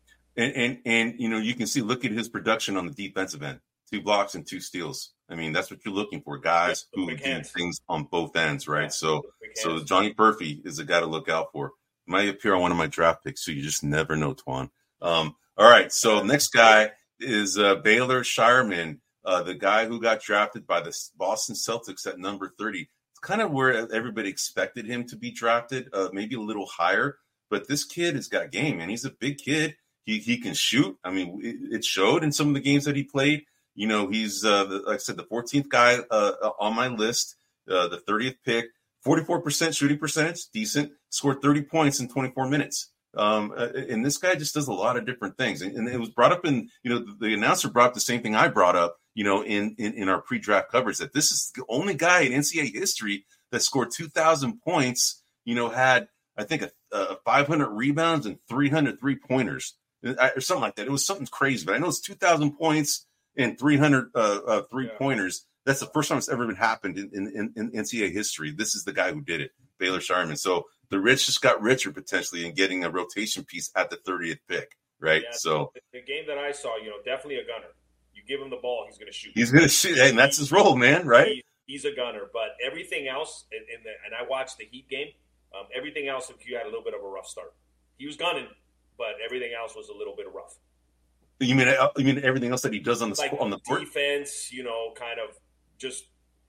And you can see, look at his production on the defensive end: 2 blocks and 2 steals. I mean, that's what you're looking for, guys who do things on both ends, right? Yeah, so Johnny Furphy is a guy to look out for. Might appear on one of my draft picks, so you just never know, Twan. All right, so next guy is Baylor Scheierman. The guy who got drafted by the Boston Celtics at number 30. It's kind of where everybody expected him to be drafted, maybe a little higher. But this kid has got game, and he's a big kid. He can shoot. I mean, it showed in some of the games that he played. He's, like I said, the 14th guy on my list, the 30th pick, 44% shooting percentage, decent, scored 30 points in 24 minutes. And this guy just does a lot of different things. And it was brought up in, the announcer brought up the same thing I brought up, in our pre-draft coverage, that this is the only guy in NCAA history that scored 2,000 points, had, I think, 500 rebounds and 300 3-pointers or something like that. It was something crazy, but I know it's 2,000 points and 300 3-pointers. That's the first time it's ever been happened in NCAA history. This is the guy who did it, Baylor Scheierman. So the rich just got richer potentially in getting a rotation piece at the 30th pick, right? Yeah, so the game that I saw, definitely a gunner. You give him the ball, he's going to shoot. He's going to shoot, and that's his role, man, right? He's a gunner. But everything else, and I watched the Heat game, everything else, if you had a little bit of a rough start. He was gunning, but everything else was a little bit rough. You mean everything else that he does on the like on the court? Defense, kind of just,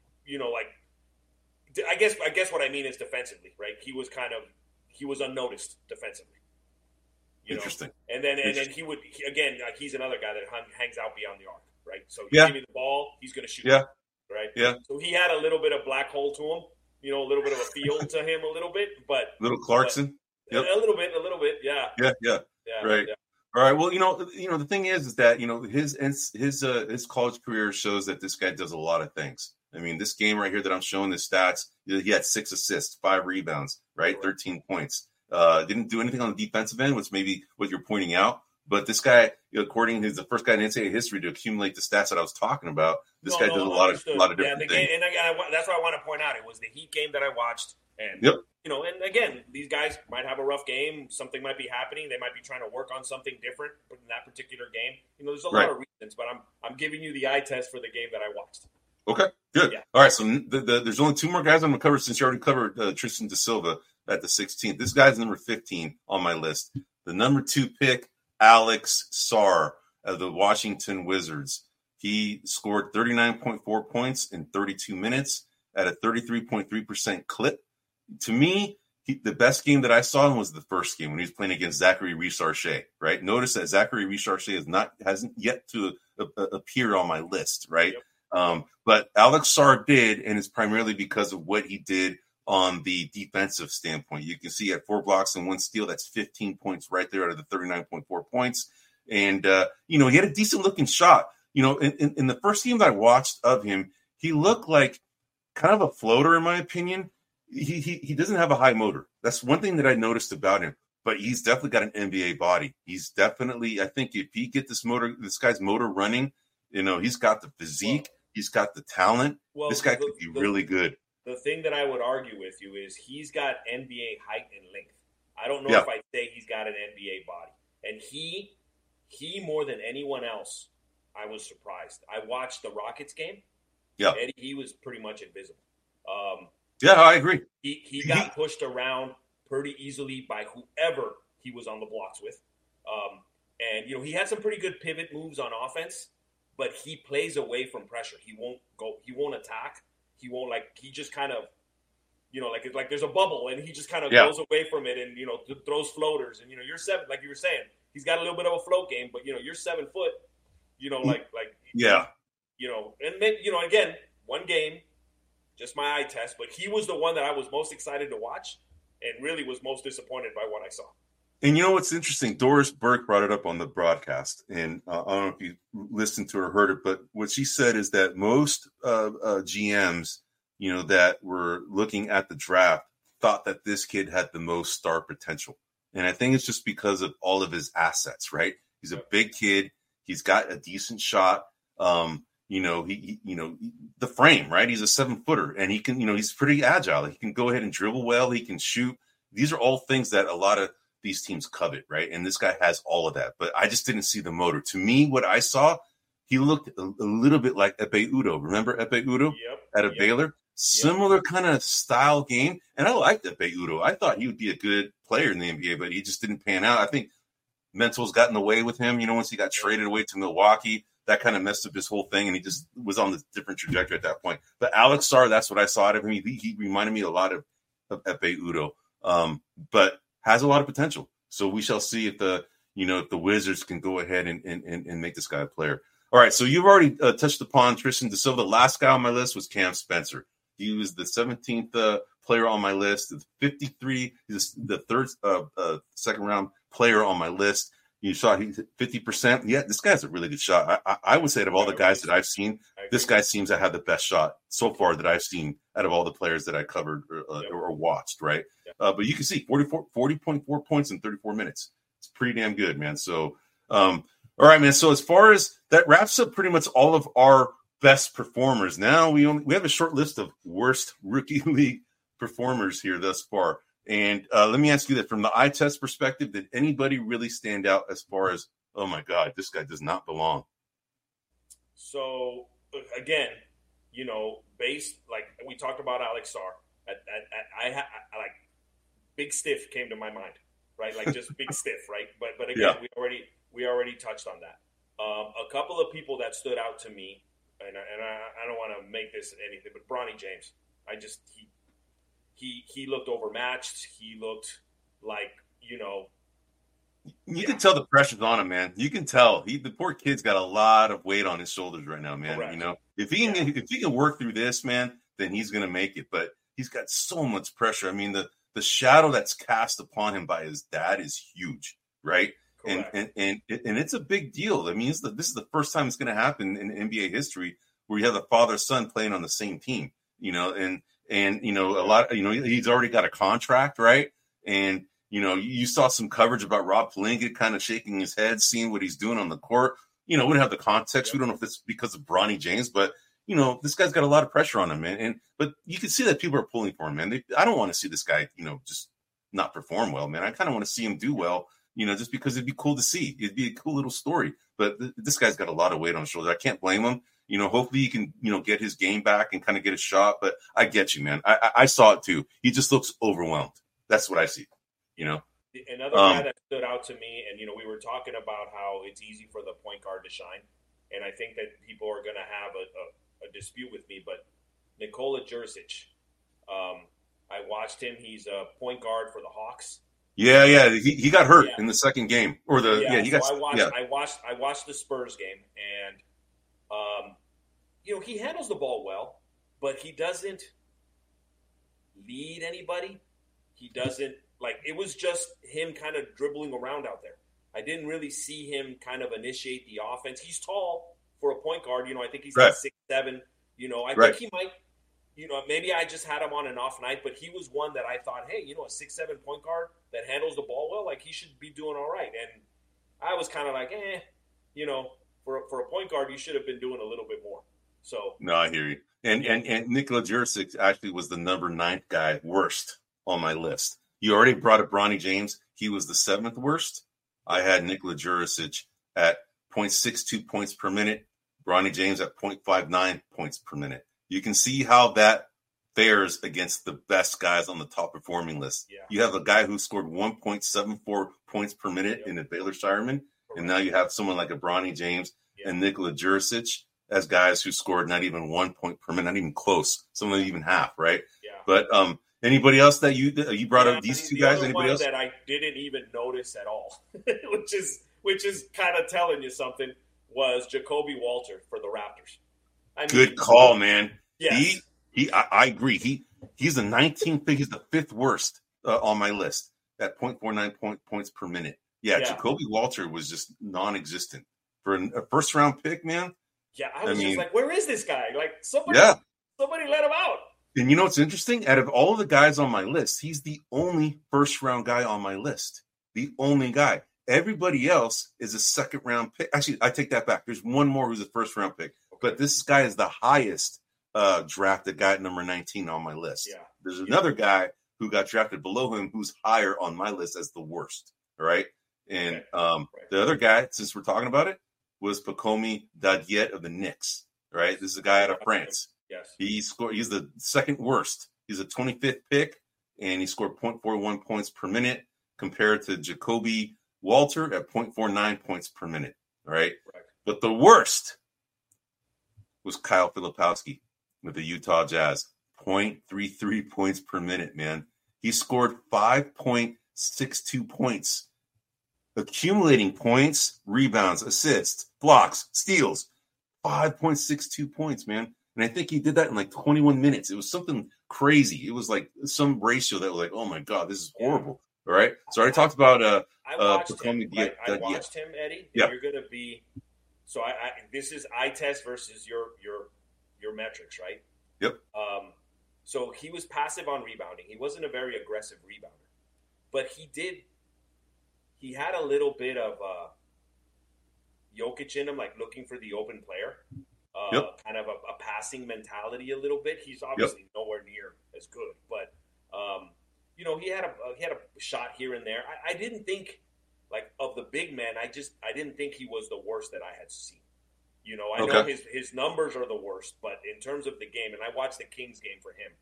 I guess what I mean is defensively, right? He was unnoticed defensively. Interesting. And then he would he's another guy that hangs out beyond the arc, right? So you give me the ball, he's going to shoot. Yeah. Right. Yeah. So he had a little bit of black hole to him, a little bit of a feel to him, a little bit, but little Clarkson. Yep. A little bit, yeah. Yeah. Right. Yeah. All right. Well, the thing is that his college career shows that this guy does a lot of things. I mean, this game right here that I'm showing the stats, he had 6 assists, 5 rebounds, right? 13 points. Didn't do anything on the defensive end, which maybe what you're pointing out. But this guy, according to the first guy in NCAA history to accumulate the stats that I was talking about, this guy does a lot of different things. And that's what I want to point out. It was the Heat game that I watched, and and again, these guys might have a rough game. Something might be happening. They might be trying to work on something different in that particular game. There's a lot of reasons, but I'm giving you the eye test for the game that I watched. Okay, good. Yeah. All right, so there's only two more guys I'm going to cover since you already covered Tristan da Silva at the 16th. This guy's number 15 on my list. The number 2 pick, Alex Sarr of the Washington Wizards. He scored 39.4 points in 32 minutes at a 33.3% clip. To me, the best game that I saw him was the first game when he was playing against Zachary Richarche, right? Notice that Zachary Richarche hasn't yet to appear on my list, right? Yep. But Alex Sarr did, and it's primarily because of what he did on the defensive standpoint. You can see at 4 blocks and 1 steal, that's 15 points right there out of the 39.4 points. And, he had a decent looking shot. In the first game that I watched of him, he looked like kind of a floater, in my opinion. He doesn't have a high motor. That's one thing that I noticed about him, but he's definitely got an NBA body. He's definitely, I think if he get this guy's motor running, he's got the physique, he's got the talent. This guy could be really good. The thing that I would argue with you is he's got NBA height and length. I don't know if I'd say he's got an NBA body. And he more than anyone else, I was surprised. I watched the Rockets game. Yeah. Eddie, he was pretty much invisible. I agree. He got pushed around pretty easily by whoever he was on the blocks with. And he had some pretty good pivot moves on offense, but he plays away from pressure. He won't attack. He won't he just kind of, like there's a bubble and he just kind of goes away from it and, throws floaters. And, you're 7, like you were saying, he's got a little bit of a float game, but, you're 7 foot, and then, again, one game, just my eye test, but he was the one that I was most excited to watch and really was most disappointed by what I saw. And what's interesting? Doris Burke brought it up on the broadcast, and I don't know if you listened to her or heard it, but what she said is that most GMs, that were looking at the draft thought that this kid had the most star potential. And I think it's just because of all of his assets, right? He's a big kid. He's got a decent shot. The frame, right? He's a 7-footer and he can, he's pretty agile. He can go ahead and dribble well. He can shoot. These are all things that a lot of these teams covet, right? And this guy has all of that, but I just didn't see the motor. To me, what I saw, he looked a little bit like Ekpe Udoh. Remember Ekpe Udoh out of Baylor? Similar kind of style game. And I liked Ekpe Udoh. I thought he would be a good player in the NBA, but he just didn't pan out. I think mental's got in the way with him. Once he got traded away to Milwaukee, that kind of messed up his whole thing, and he just was on a different trajectory at that point. But Alex Sarr, that's what I saw out of him. He reminded me a lot of Ekpe Udoh, but has a lot of potential. So we shall see if the Wizards can go ahead and make this guy a player. All right, so you've already touched upon Tristan da Silva. The last guy on my list was Cam Spencer. He was the 17th player on my list. 53. He's the third second round player on my list. You saw he's 50%. Yeah, this guy's a really good shot. I would say out of all the guys that I've seen, this guy seems to have the best shot so far that I've seen out of all the players that I covered or watched, right? But you can see 40.4 points in 34 minutes. It's pretty damn good, man. So, all right, man. So as far as that wraps up pretty much all of our best performers. Now we have a short list of worst rookie league performers here thus far. And let me ask you that from the eye test perspective, did anybody really stand out as far as, oh my God, this guy does not belong? So again, based like we talked about Alex Sarr, I like Big Stiff came to my mind, right? Like just Big Stiff, right? But again, we already touched on that. A couple of people that stood out to me, and I don't want to make this anything, but Bronny James, he looked overmatched. He looked like, You can tell the pressure's on him, man. You can tell. The poor kid's got a lot of weight on his shoulders right now, man. Correct. If he can work through this, man, then he's gonna make it. But he's got so much pressure. I mean, the shadow that's cast upon him by his dad is huge, right? Correct. And it's a big deal. I mean, this is the first time it's gonna happen in NBA history where you have a father-son playing on the same team, and a lot, he's already got a contract, right? And You know, you saw some coverage about Rob Pelinka kind of shaking his head, seeing what he's doing on the court. You know, we don't have the context. We don't know if it's because of Bronny James, but you know, this guy's got a lot of pressure on him, man. But you can see that people are pulling for him, man. I don't want to see this guy, you know, just not perform well, man. I kind of want to see him do well, you know, just because it'd be cool to see. It'd be a cool little story. But this guy's got a lot of weight on his shoulders. I can't blame him. You know, hopefully he can, you know, get his game back and kind of get a shot. But I get you, man. I saw it too. He just looks overwhelmed. That's what I see, you know. Another guy that stood out to me, and, you know, we were talking about how it's easy for the point guard to shine. And I think that people are going to have a dispute with me, but Nikola Jurisic, I watched him. He's a point guard for the Hawks. Yeah. He got hurt in the second game, or I watched the Spurs game, and you know, he handles the ball well, but he doesn't lead anybody. He doesn't it was just him kind of dribbling around out there. I didn't really see him kind of initiate the offense. He's tall for a point guard. You know, I think he's like 6'7". You know, I think he might, you know, maybe I just had him on an off night, but he was one that I thought, hey, you know, a 6'7" point guard that handles the ball well, like he should be doing all right. And I was kind of like, you know, for a point guard, you should have been doing a little bit more. So no, I hear you. And Nikola Jurisic actually was the number 9th guy worst on my list. You already brought up Bronny James. He was the 7th worst. I had Nikola Jurisic at 0.62 points per minute. Bronny James at 0.59 points per minute. You can see how that fares against the best guys on the top performing list. Yeah. You have a guy who scored 1.74 points per minute in a Baylor Shireman, and now you have someone like a Bronny James and Nikola Jurisic as guys who scored not even 1 point per minute, not even close, some of them even half, right? Yeah. But anybody else that you brought up these two guys? Anybody else that I didn't even notice at all, which is kind of telling you something, was Jacoby Walter for the Raptors. I mean, good call, man. Yes. I agree. He's the 19th pick. He's the 5th worst on my list at 0.49 points per minute. Yeah, Jacoby Walter was just non-existent for a first round pick, man. Yeah, I was just like, where is this guy? Like somebody let him out. And you know what's interesting? Out of all of the guys on my list, he's the only first round guy on my list. The only guy. Everybody else is a second round pick. Actually, I take that back. There's one more who's a first round pick. But this guy is the highest drafted guy at number 19 on my list. Yeah. There's another guy who got drafted below him who's higher on my list as the worst. All right. And the other guy, since we're talking about it, was Pacomi Dadiet of the Knicks. Right. This is a guy out of France. Yes. He's the second worst. He's a 25th pick, and he scored 0.41 points per minute compared to Jacoby Walter at 0.49 points per minute. All right. But the worst was Kyle Filipowski with the Utah Jazz. 0.33 points per minute, man. He scored 5.62 points. Accumulating points, rebounds, assists, blocks, steals. 5.62 points, man. And I think he did that in like 21 minutes. It was something crazy. It was like some ratio that was like, oh my God, this is horrible. All right. So I talked about I watched him, Eddie. Yeah. You're gonna be this is eye test versus your metrics, right? Yep. So he was passive on rebounding. He wasn't a very aggressive rebounder. But he had a little bit of Jokic in him, like looking for the open player. Kind of a passing mentality a little bit. He's obviously nowhere near as good, but you know, he had a shot here and there. I didn't think, like, of the big man. I didn't think he was the worst that I had seen. You know, I know his numbers are the worst, but in terms of the game, and I watched the Kings game for him,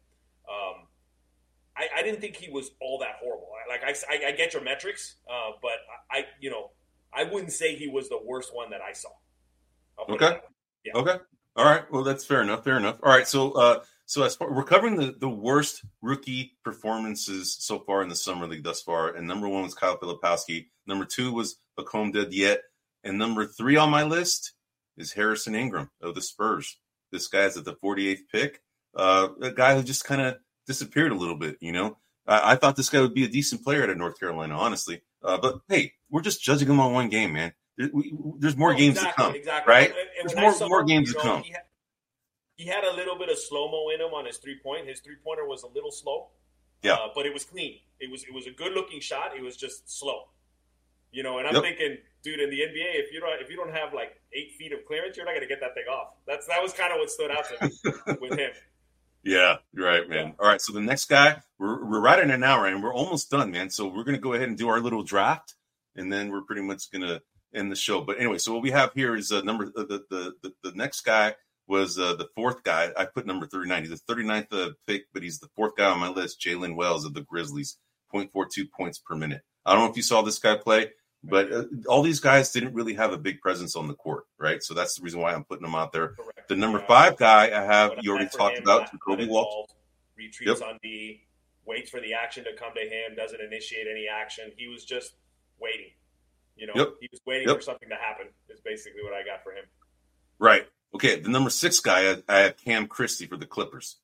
I didn't think he was all that horrible. I get your metrics, but I wouldn't say he was the worst one that I saw. Okay. Yeah. Okay. All right. Well, that's fair enough. All right. So as far, we're covering the worst rookie performances so far in the summer league thus far. And number 1 was Kyle Filipowski. Number 2 was Pacomi Dadiet. And number 3 on my list is Harrison Ingram of the Spurs. This guy's at the 48th pick. A guy who just kind of disappeared a little bit. You know, I thought this guy would be a decent player at North Carolina, honestly. But hey, we're just judging him on one game, man. There's more games to come, right? There's more games to come. He had a little bit of slow-mo in him on his three-point. His three-pointer was a little slow. But it was clean. It was a good looking shot. It was just slow. And I'm thinking, dude, in the NBA, if you don't have like 8 feet of clearance, you're not going to get that thing off. That was kind of what stood out to me with him. Yeah, you're right, man. All right, so the next guy, we're right in an hour, and we're almost done, man. So we're going to go ahead and do our little draft, and then we're pretty much going to end the show. But anyway, so what we have here is the next guy was the fourth guy. I put number 39. He's the 39th pick, but he's the fourth guy on my list, Jalen Wells of the Grizzlies, 0.42 points per minute. I don't know if you saw this guy play, but all these guys didn't really have a big presence on the court, right? So that's the reason why I'm putting them out there. Correct. The number 5 guy I have, you already talked about, Kobe Walsh. Retreats on D, waits for the action to come to him, doesn't initiate any action. He was just waiting. He was waiting for something to happen is basically what I got for him. Right. Okay, the number 6 guy, I have Cam Christie for the Clippers,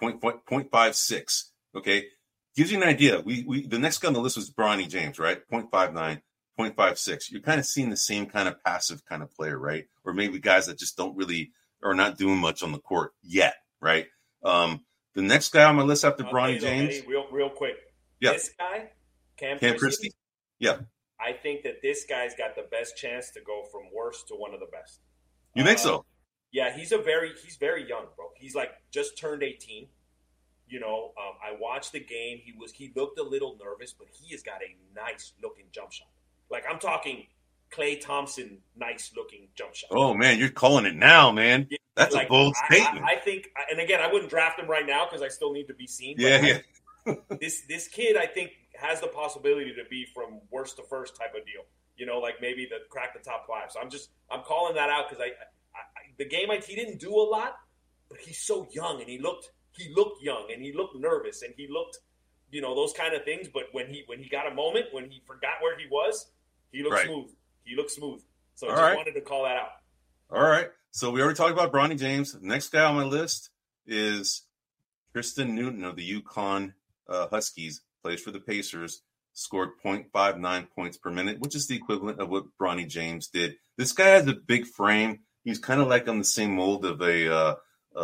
0.56. Okay, gives you an idea. We the next guy on the list was Bronny James, right? 0.59, 0.56. You're kind of seeing the same kind of passive kind of player, right? Or maybe guys that just don't really are not doing much on the court yet, right? The next guy on my list after Bronny James, real quick. Yeah, this guy, Cam Christie. Yeah, I think that this guy's got the best chance to go from worst to one of the best. You think so? Yeah, he's very young, bro. He's like just turned 18. I watched the game. He looked a little nervous, but he has got a nice looking jump shot. Like I'm talking Klay Thompson, nice looking jump shot. Oh man, you're calling it now, man. That's a bold statement. I think, and again, I wouldn't draft him right now because I still need to be seen. Yeah. This kid, I think, has the possibility to be from worst to first type of deal. Like maybe crack the top 5. So I'm calling that out because the game he didn't do a lot, but he's so young and he looked young and he looked nervous and he looked, those kind of things. But when he got a moment, when he forgot where he was, he looked smooth. He looked smooth. So I just wanted to call that out. All right. So we already talked about Bronny James. The next guy on my list is Tristan Newton of the UConn Huskies, plays for the Pacers, scored 0.59 points per minute, which is the equivalent of what Bronny James did. This guy has a big frame. He's kind of like on the same mold of the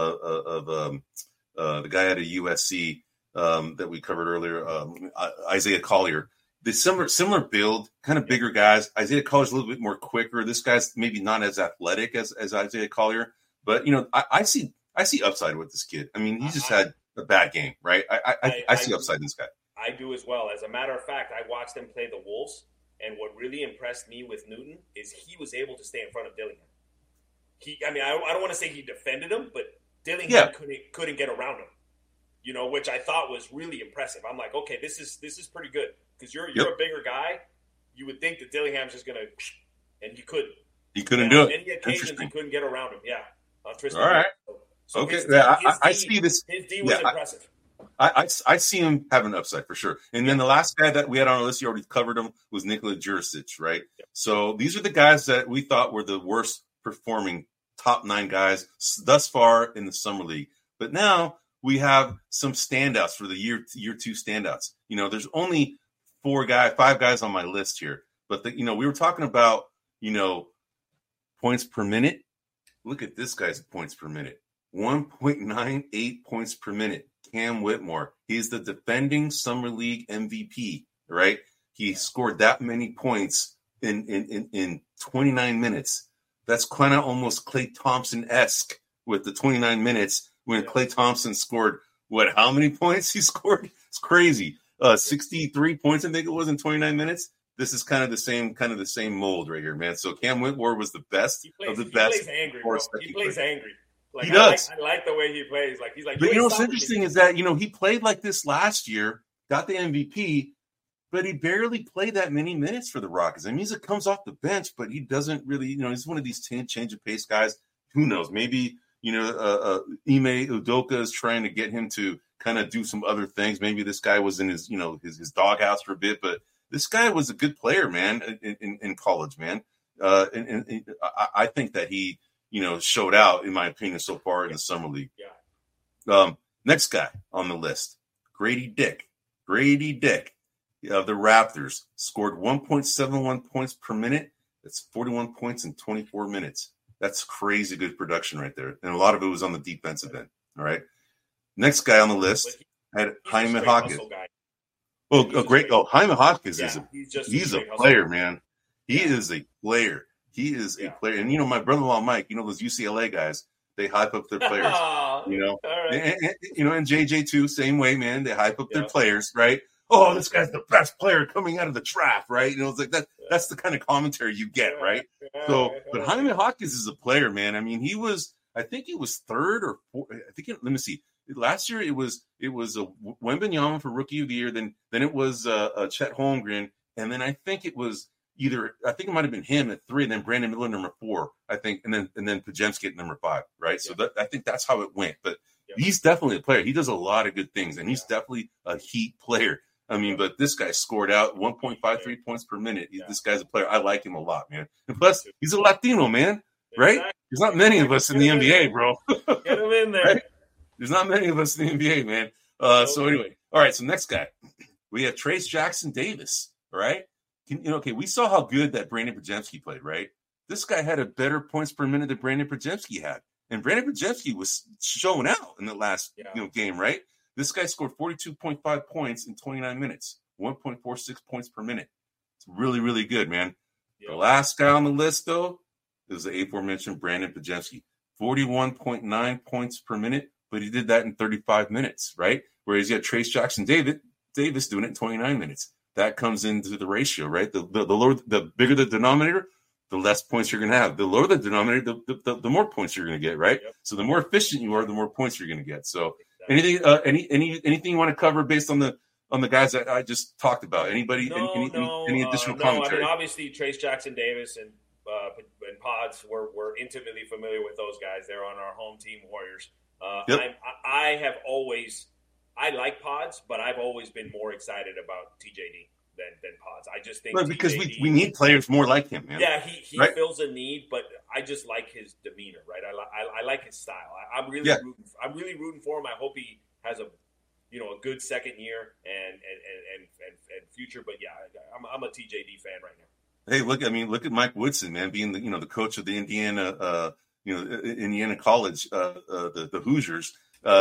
guy at a USC that we covered earlier, Isaiah Collier. The similar build, kind of bigger guys. Isaiah Collier's a little bit more quicker. This guy's maybe not as athletic as Isaiah Collier, but I see upside with this kid. I mean, he just had a bad game, right? I see upside in this guy. I do as well. As a matter of fact, I watched him play the Wolves, and what really impressed me with Newton is he was able to stay in front of Dillingham. I don't want to say he defended him, but Dillingham couldn't get around him. Which I thought was really impressive. I'm like, okay, this is pretty good because you're a bigger guy. You would think that Dillingham's just gonna, and he couldn't. He couldn't do it. Many occasions he couldn't get around him. Yeah, on Tristan. All right. So okay. I see this. His D was impressive. I see him have an upside for sure. And then the last guy that we had on our list, you already covered him, was Nikola Jurisic, right? Yep. So these are the guys that we thought were the worst performing top 9 guys thus far in the summer league. But now we have some standouts for the year 2 standouts. There's only 5 guys on my list here. But we were talking about, points per minute. Look at this guy's points per minute. 1.98 points per minute. Cam Whitmore. He's the defending summer league MVP, right? He scored that many points in 29 minutes. That's kind of almost Klay Thompson-esque with the 29 minutes when Klay Thompson scored, how many points he scored? It's crazy. 63 points, I think it was, in 29 minutes. This is kind of the same mold right here, man. So Cam Whitmore was the best of the best. He plays angry, bro. He plays angry. Like, he does. I like the way he plays. Like he's like. But what's interesting is that he played like this last year, got the MVP, but he barely played that many minutes for the Rockets. I mean, he comes off the bench, but he doesn't really. He's one of these change of pace guys. Who knows? Maybe Ime Udoka is trying to get him to kind of do some other things. Maybe this guy was in his his doghouse for a bit, but this guy was a good player, man, in college, man. And I think that he. Showed out, in my opinion, so far in the summer league. Yeah. Next guy on the list, Grady Dick. Grady Dick of the Raptors scored 1.71 points per minute. That's 41 points in 24 minutes. That's crazy good production right there. And a lot of it was on the defensive end. All right. Next guy on the list, I had Jaime Jaquez. Jaime Hawkins he's a player, man. He is a player. He is a player. And, my brother-in-law, Mike, those UCLA guys, they hype up their players, All right. and JJ too, same way, man. They hype up their players, right? Oh, this guy's the best player coming out of the draft, right? It's like that. That's the kind of commentary you get, right? So, but Jaime Hawkins is a player, man. I mean, I think he was third or fourth. Let me see. Last year it was a Wembanyama for Rookie of the Year. Then it was Chet Holmgren, and then I think it might have been him at 3, and then Brandon Miller number 4, I think, and then Podziemski at number 5, right? So I think that's how it went. But he's definitely a player. He does a lot of good things, and he's definitely a Heat player. I mean, but this guy scored out 1.53 points per minute. This guy's a player. I like him a lot, man. And plus, he's a Latino, man, right? Exactly. There's not many of us in the NBA, bro. Get him in there. Right? There's not many of us in the NBA, man. So anyway, all right. So next guy, we have Trayce Jackson Davis. All right. We saw how good that Brandon Podziemski played, right? This guy had a better points per minute than Brandon Podziemski had, and Brandon Podziemski was showing out in the last game, right? This guy scored 42.5 points in 29 minutes, 1.46 points per minute. It's really, really good, man. The last guy on the list, though, is the aforementioned Brandon Podziemski, 41.9 points per minute, but he did that in 35 minutes, right? Whereas you had Trayce Jackson Davis doing it in 29 minutes. That comes into the ratio, right? The lower, the bigger the denominator, the less points you're going to have. The lower the denominator, the more points you're going to get, right? Yep. So the more efficient you are, the more points you're going to get. So anything you want to cover based on the guys that I just talked about? Anybody? Any additional commentary? I mean, obviously Trayce Jackson Davis and Pods, we're intimately familiar with those guys. They're on our home team, Warriors. I like Pods, but I've always been more excited about TJD than Pods. I just think because we need players more like him, man. Yeah, he fills a need, but I just like his demeanor, right? I like his style. I'm really rooting for him. I hope he has a good second year and future. But I'm a TJD fan right now. Hey, look at Mike Woodson, man, being the coach of the Indiana College, the Hoosiers.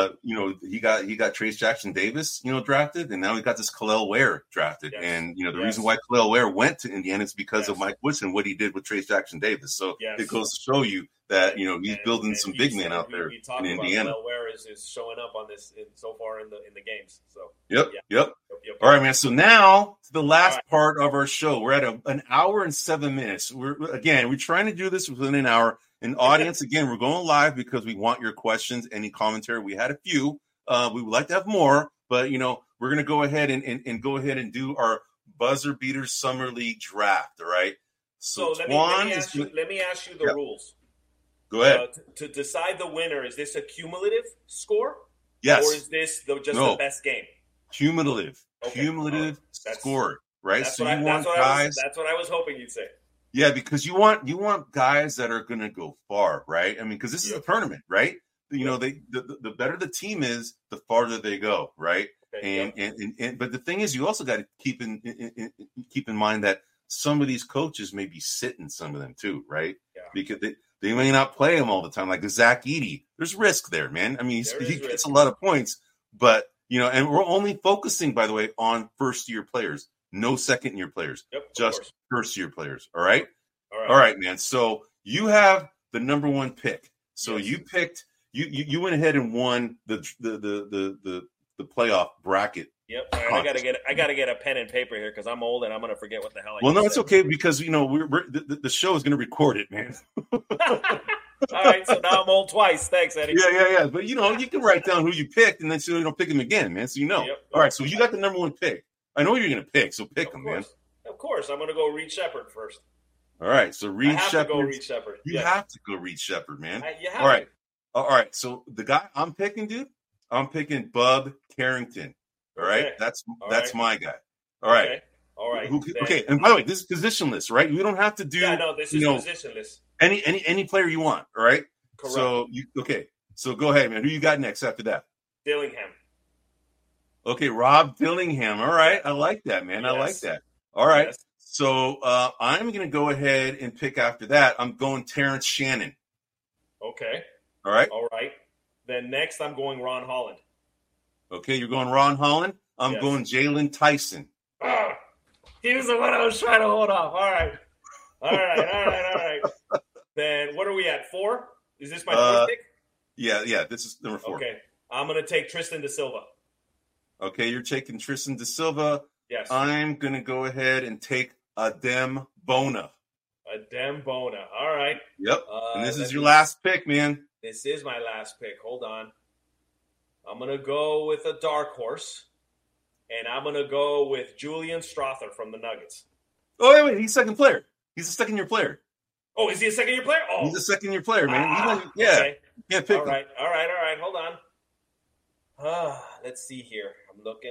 He got Trayce Jackson Davis, drafted, and now he got this Kel'el Ware drafted. Yes. And the reason why Kel'el Ware went to Indiana is because of Mike Woodson, what he did with Trayce Jackson Davis. So it goes to show you that he's building some big men out there in Indiana. Kel'el Ware is showing up on this so far in the games. So Yep. All right, man. So now to the last part of our show. We're at an hour and 7 minutes. We're trying to do this within an hour. And audience, again, we're going live because we want your questions, any commentary. We had a few. We would like to have more, but we're going to go ahead and go ahead and do our buzzer beater summer league draft. All right. So let me ask you the rules. Go ahead. To decide the winner, is this a cumulative score? Yes. Or is this the best game? Cumulative. Okay. Cumulative score. Right. That's what I was hoping you'd say. Yeah, because you want guys that are going to go far, right? I mean, because this is a tournament, right? The better the team is, the farther they go, right? Okay, and but the thing is, you also got to keep in mind that some of these coaches may be sitting some of them too, right? Yeah. Because they may not play them all the time, like the Zach Edey. There's risk there, man. I mean, he gets a lot of points, but and we're only focusing, by the way, on first-year players. No second-year players, just first-year players. All right, man. So you have the number one pick. So you picked. You went ahead and won the playoff bracket. Yep. All right, I gotta get a pen and paper here because I'm old and I'm gonna forget what the hell. It's okay because the show is gonna record it, man. All right, so now I'm old twice. Thanks, Eddie. Yeah. But you can write down who you picked and then so you don't pick them again, man. So Yep. All right, so you got the number one pick. I know you're going to pick, so pick them, man. Of course. I'm going to go Reed Sheppard first. All right. So Reed Sheppard. You have to go Reed Sheppard, man. All right. All right. So the guy I'm picking, dude, I'm picking Bub Carrington. All right. Okay. That's my guy. All right. Okay. All right. Okay. And by the way, this is positionless, right? We don't have to do. This is positionless. Any player you want. All right. Correct. So So go ahead, man. Who you got next after that? Dillingham. Okay, Rob Dillingham. All right. I like that, man. Yes. I like that. All right. Yes. So I'm going to go ahead and pick after that. I'm going Terrence Shannon. Okay. All right. All right. Then next I'm going Ron Holland. Okay, you're going Ron Holland. I'm going Jalen Tyson. He was the one I was trying to hold off. All right. Then what are we at? 4? Is this my fourth pick? Yeah. This is number 4. Okay. I'm going to take Tristan da Silva. Okay, you're taking Tristan da Silva. Yes. I'm going to go ahead and take Adem Bona. Adem Bona. All right. Yep. And this is your last pick, man. This is my last pick. Hold on. I'm going to go with a dark horse, and I'm going to go with Julian Strawther from the Nuggets. Oh, wait. He's second player. He's a second-year player. Oh, is he a second-year player? Oh. He's a second-year player, man. Yeah. Okay. Can't pick him. All right. Hold on. Let's see here. I'm looking.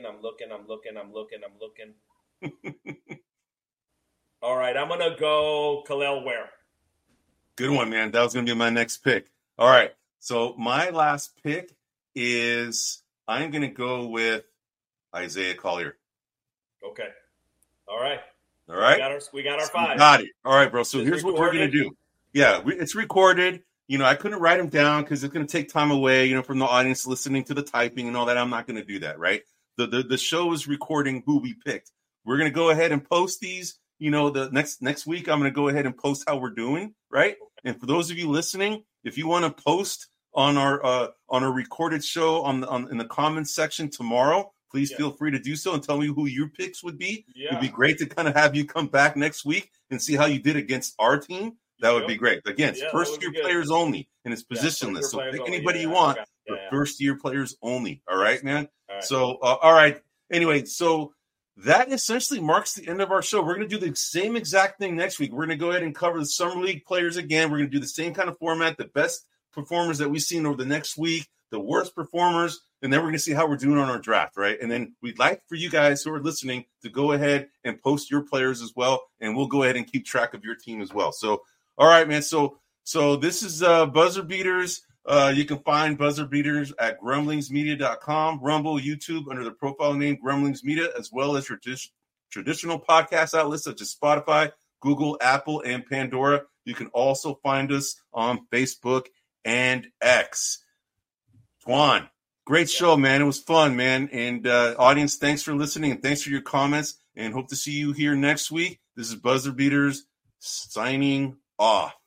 All right. I'm going to go Kel'el Ware. Good one, man. That was going to be my next pick. All right. So my last pick is I'm going to go with Isaiah Collier. Okay. All right. We got our 5. Got it. All right, bro. So here's what we're going to do. Yeah, it's recorded. I couldn't write them down because it's going to take time away, from the audience listening to the typing and all that. I'm not going to do that, right? The show is recording who we picked. We're going to go ahead and post these. The next week, I'm going to go ahead and post how we're doing, right? And for those of you listening, if you want to post on our recorded show in the comments section tomorrow, please feel free to do so and tell me who your picks would be. Yeah. It'd be great to kind of have you come back next week and see how you did against our team. That would be great. Again, first-year players only, and it's positionless. So pick anybody you want, but first-year players only. All right, man? All right. So, all right. Anyway, so that essentially marks the end of our show. We're going to do the same exact thing next week. We're going to go ahead and cover the Summer League players again. We're going to do the same kind of format, the best performers that we've seen over the next week, the worst performers, and then we're going to see how we're doing on our draft, right? And then we'd like for you guys who are listening to go ahead and post your players as well, and we'll go ahead and keep track of your team as well. So, all right, man. So this is Buzzer Beaters. You can find Buzzer Beaters at grumblingsmedia.com, Rumble, YouTube under the profile name Grumblings Media, as well as your traditional podcast outlets such as Spotify, Google, Apple, and Pandora. You can also find us on Facebook and X. Juan, great show, man. It was fun, man. And audience, thanks for listening and thanks for your comments. And hope to see you here next week. This is Buzzer Beaters signing off.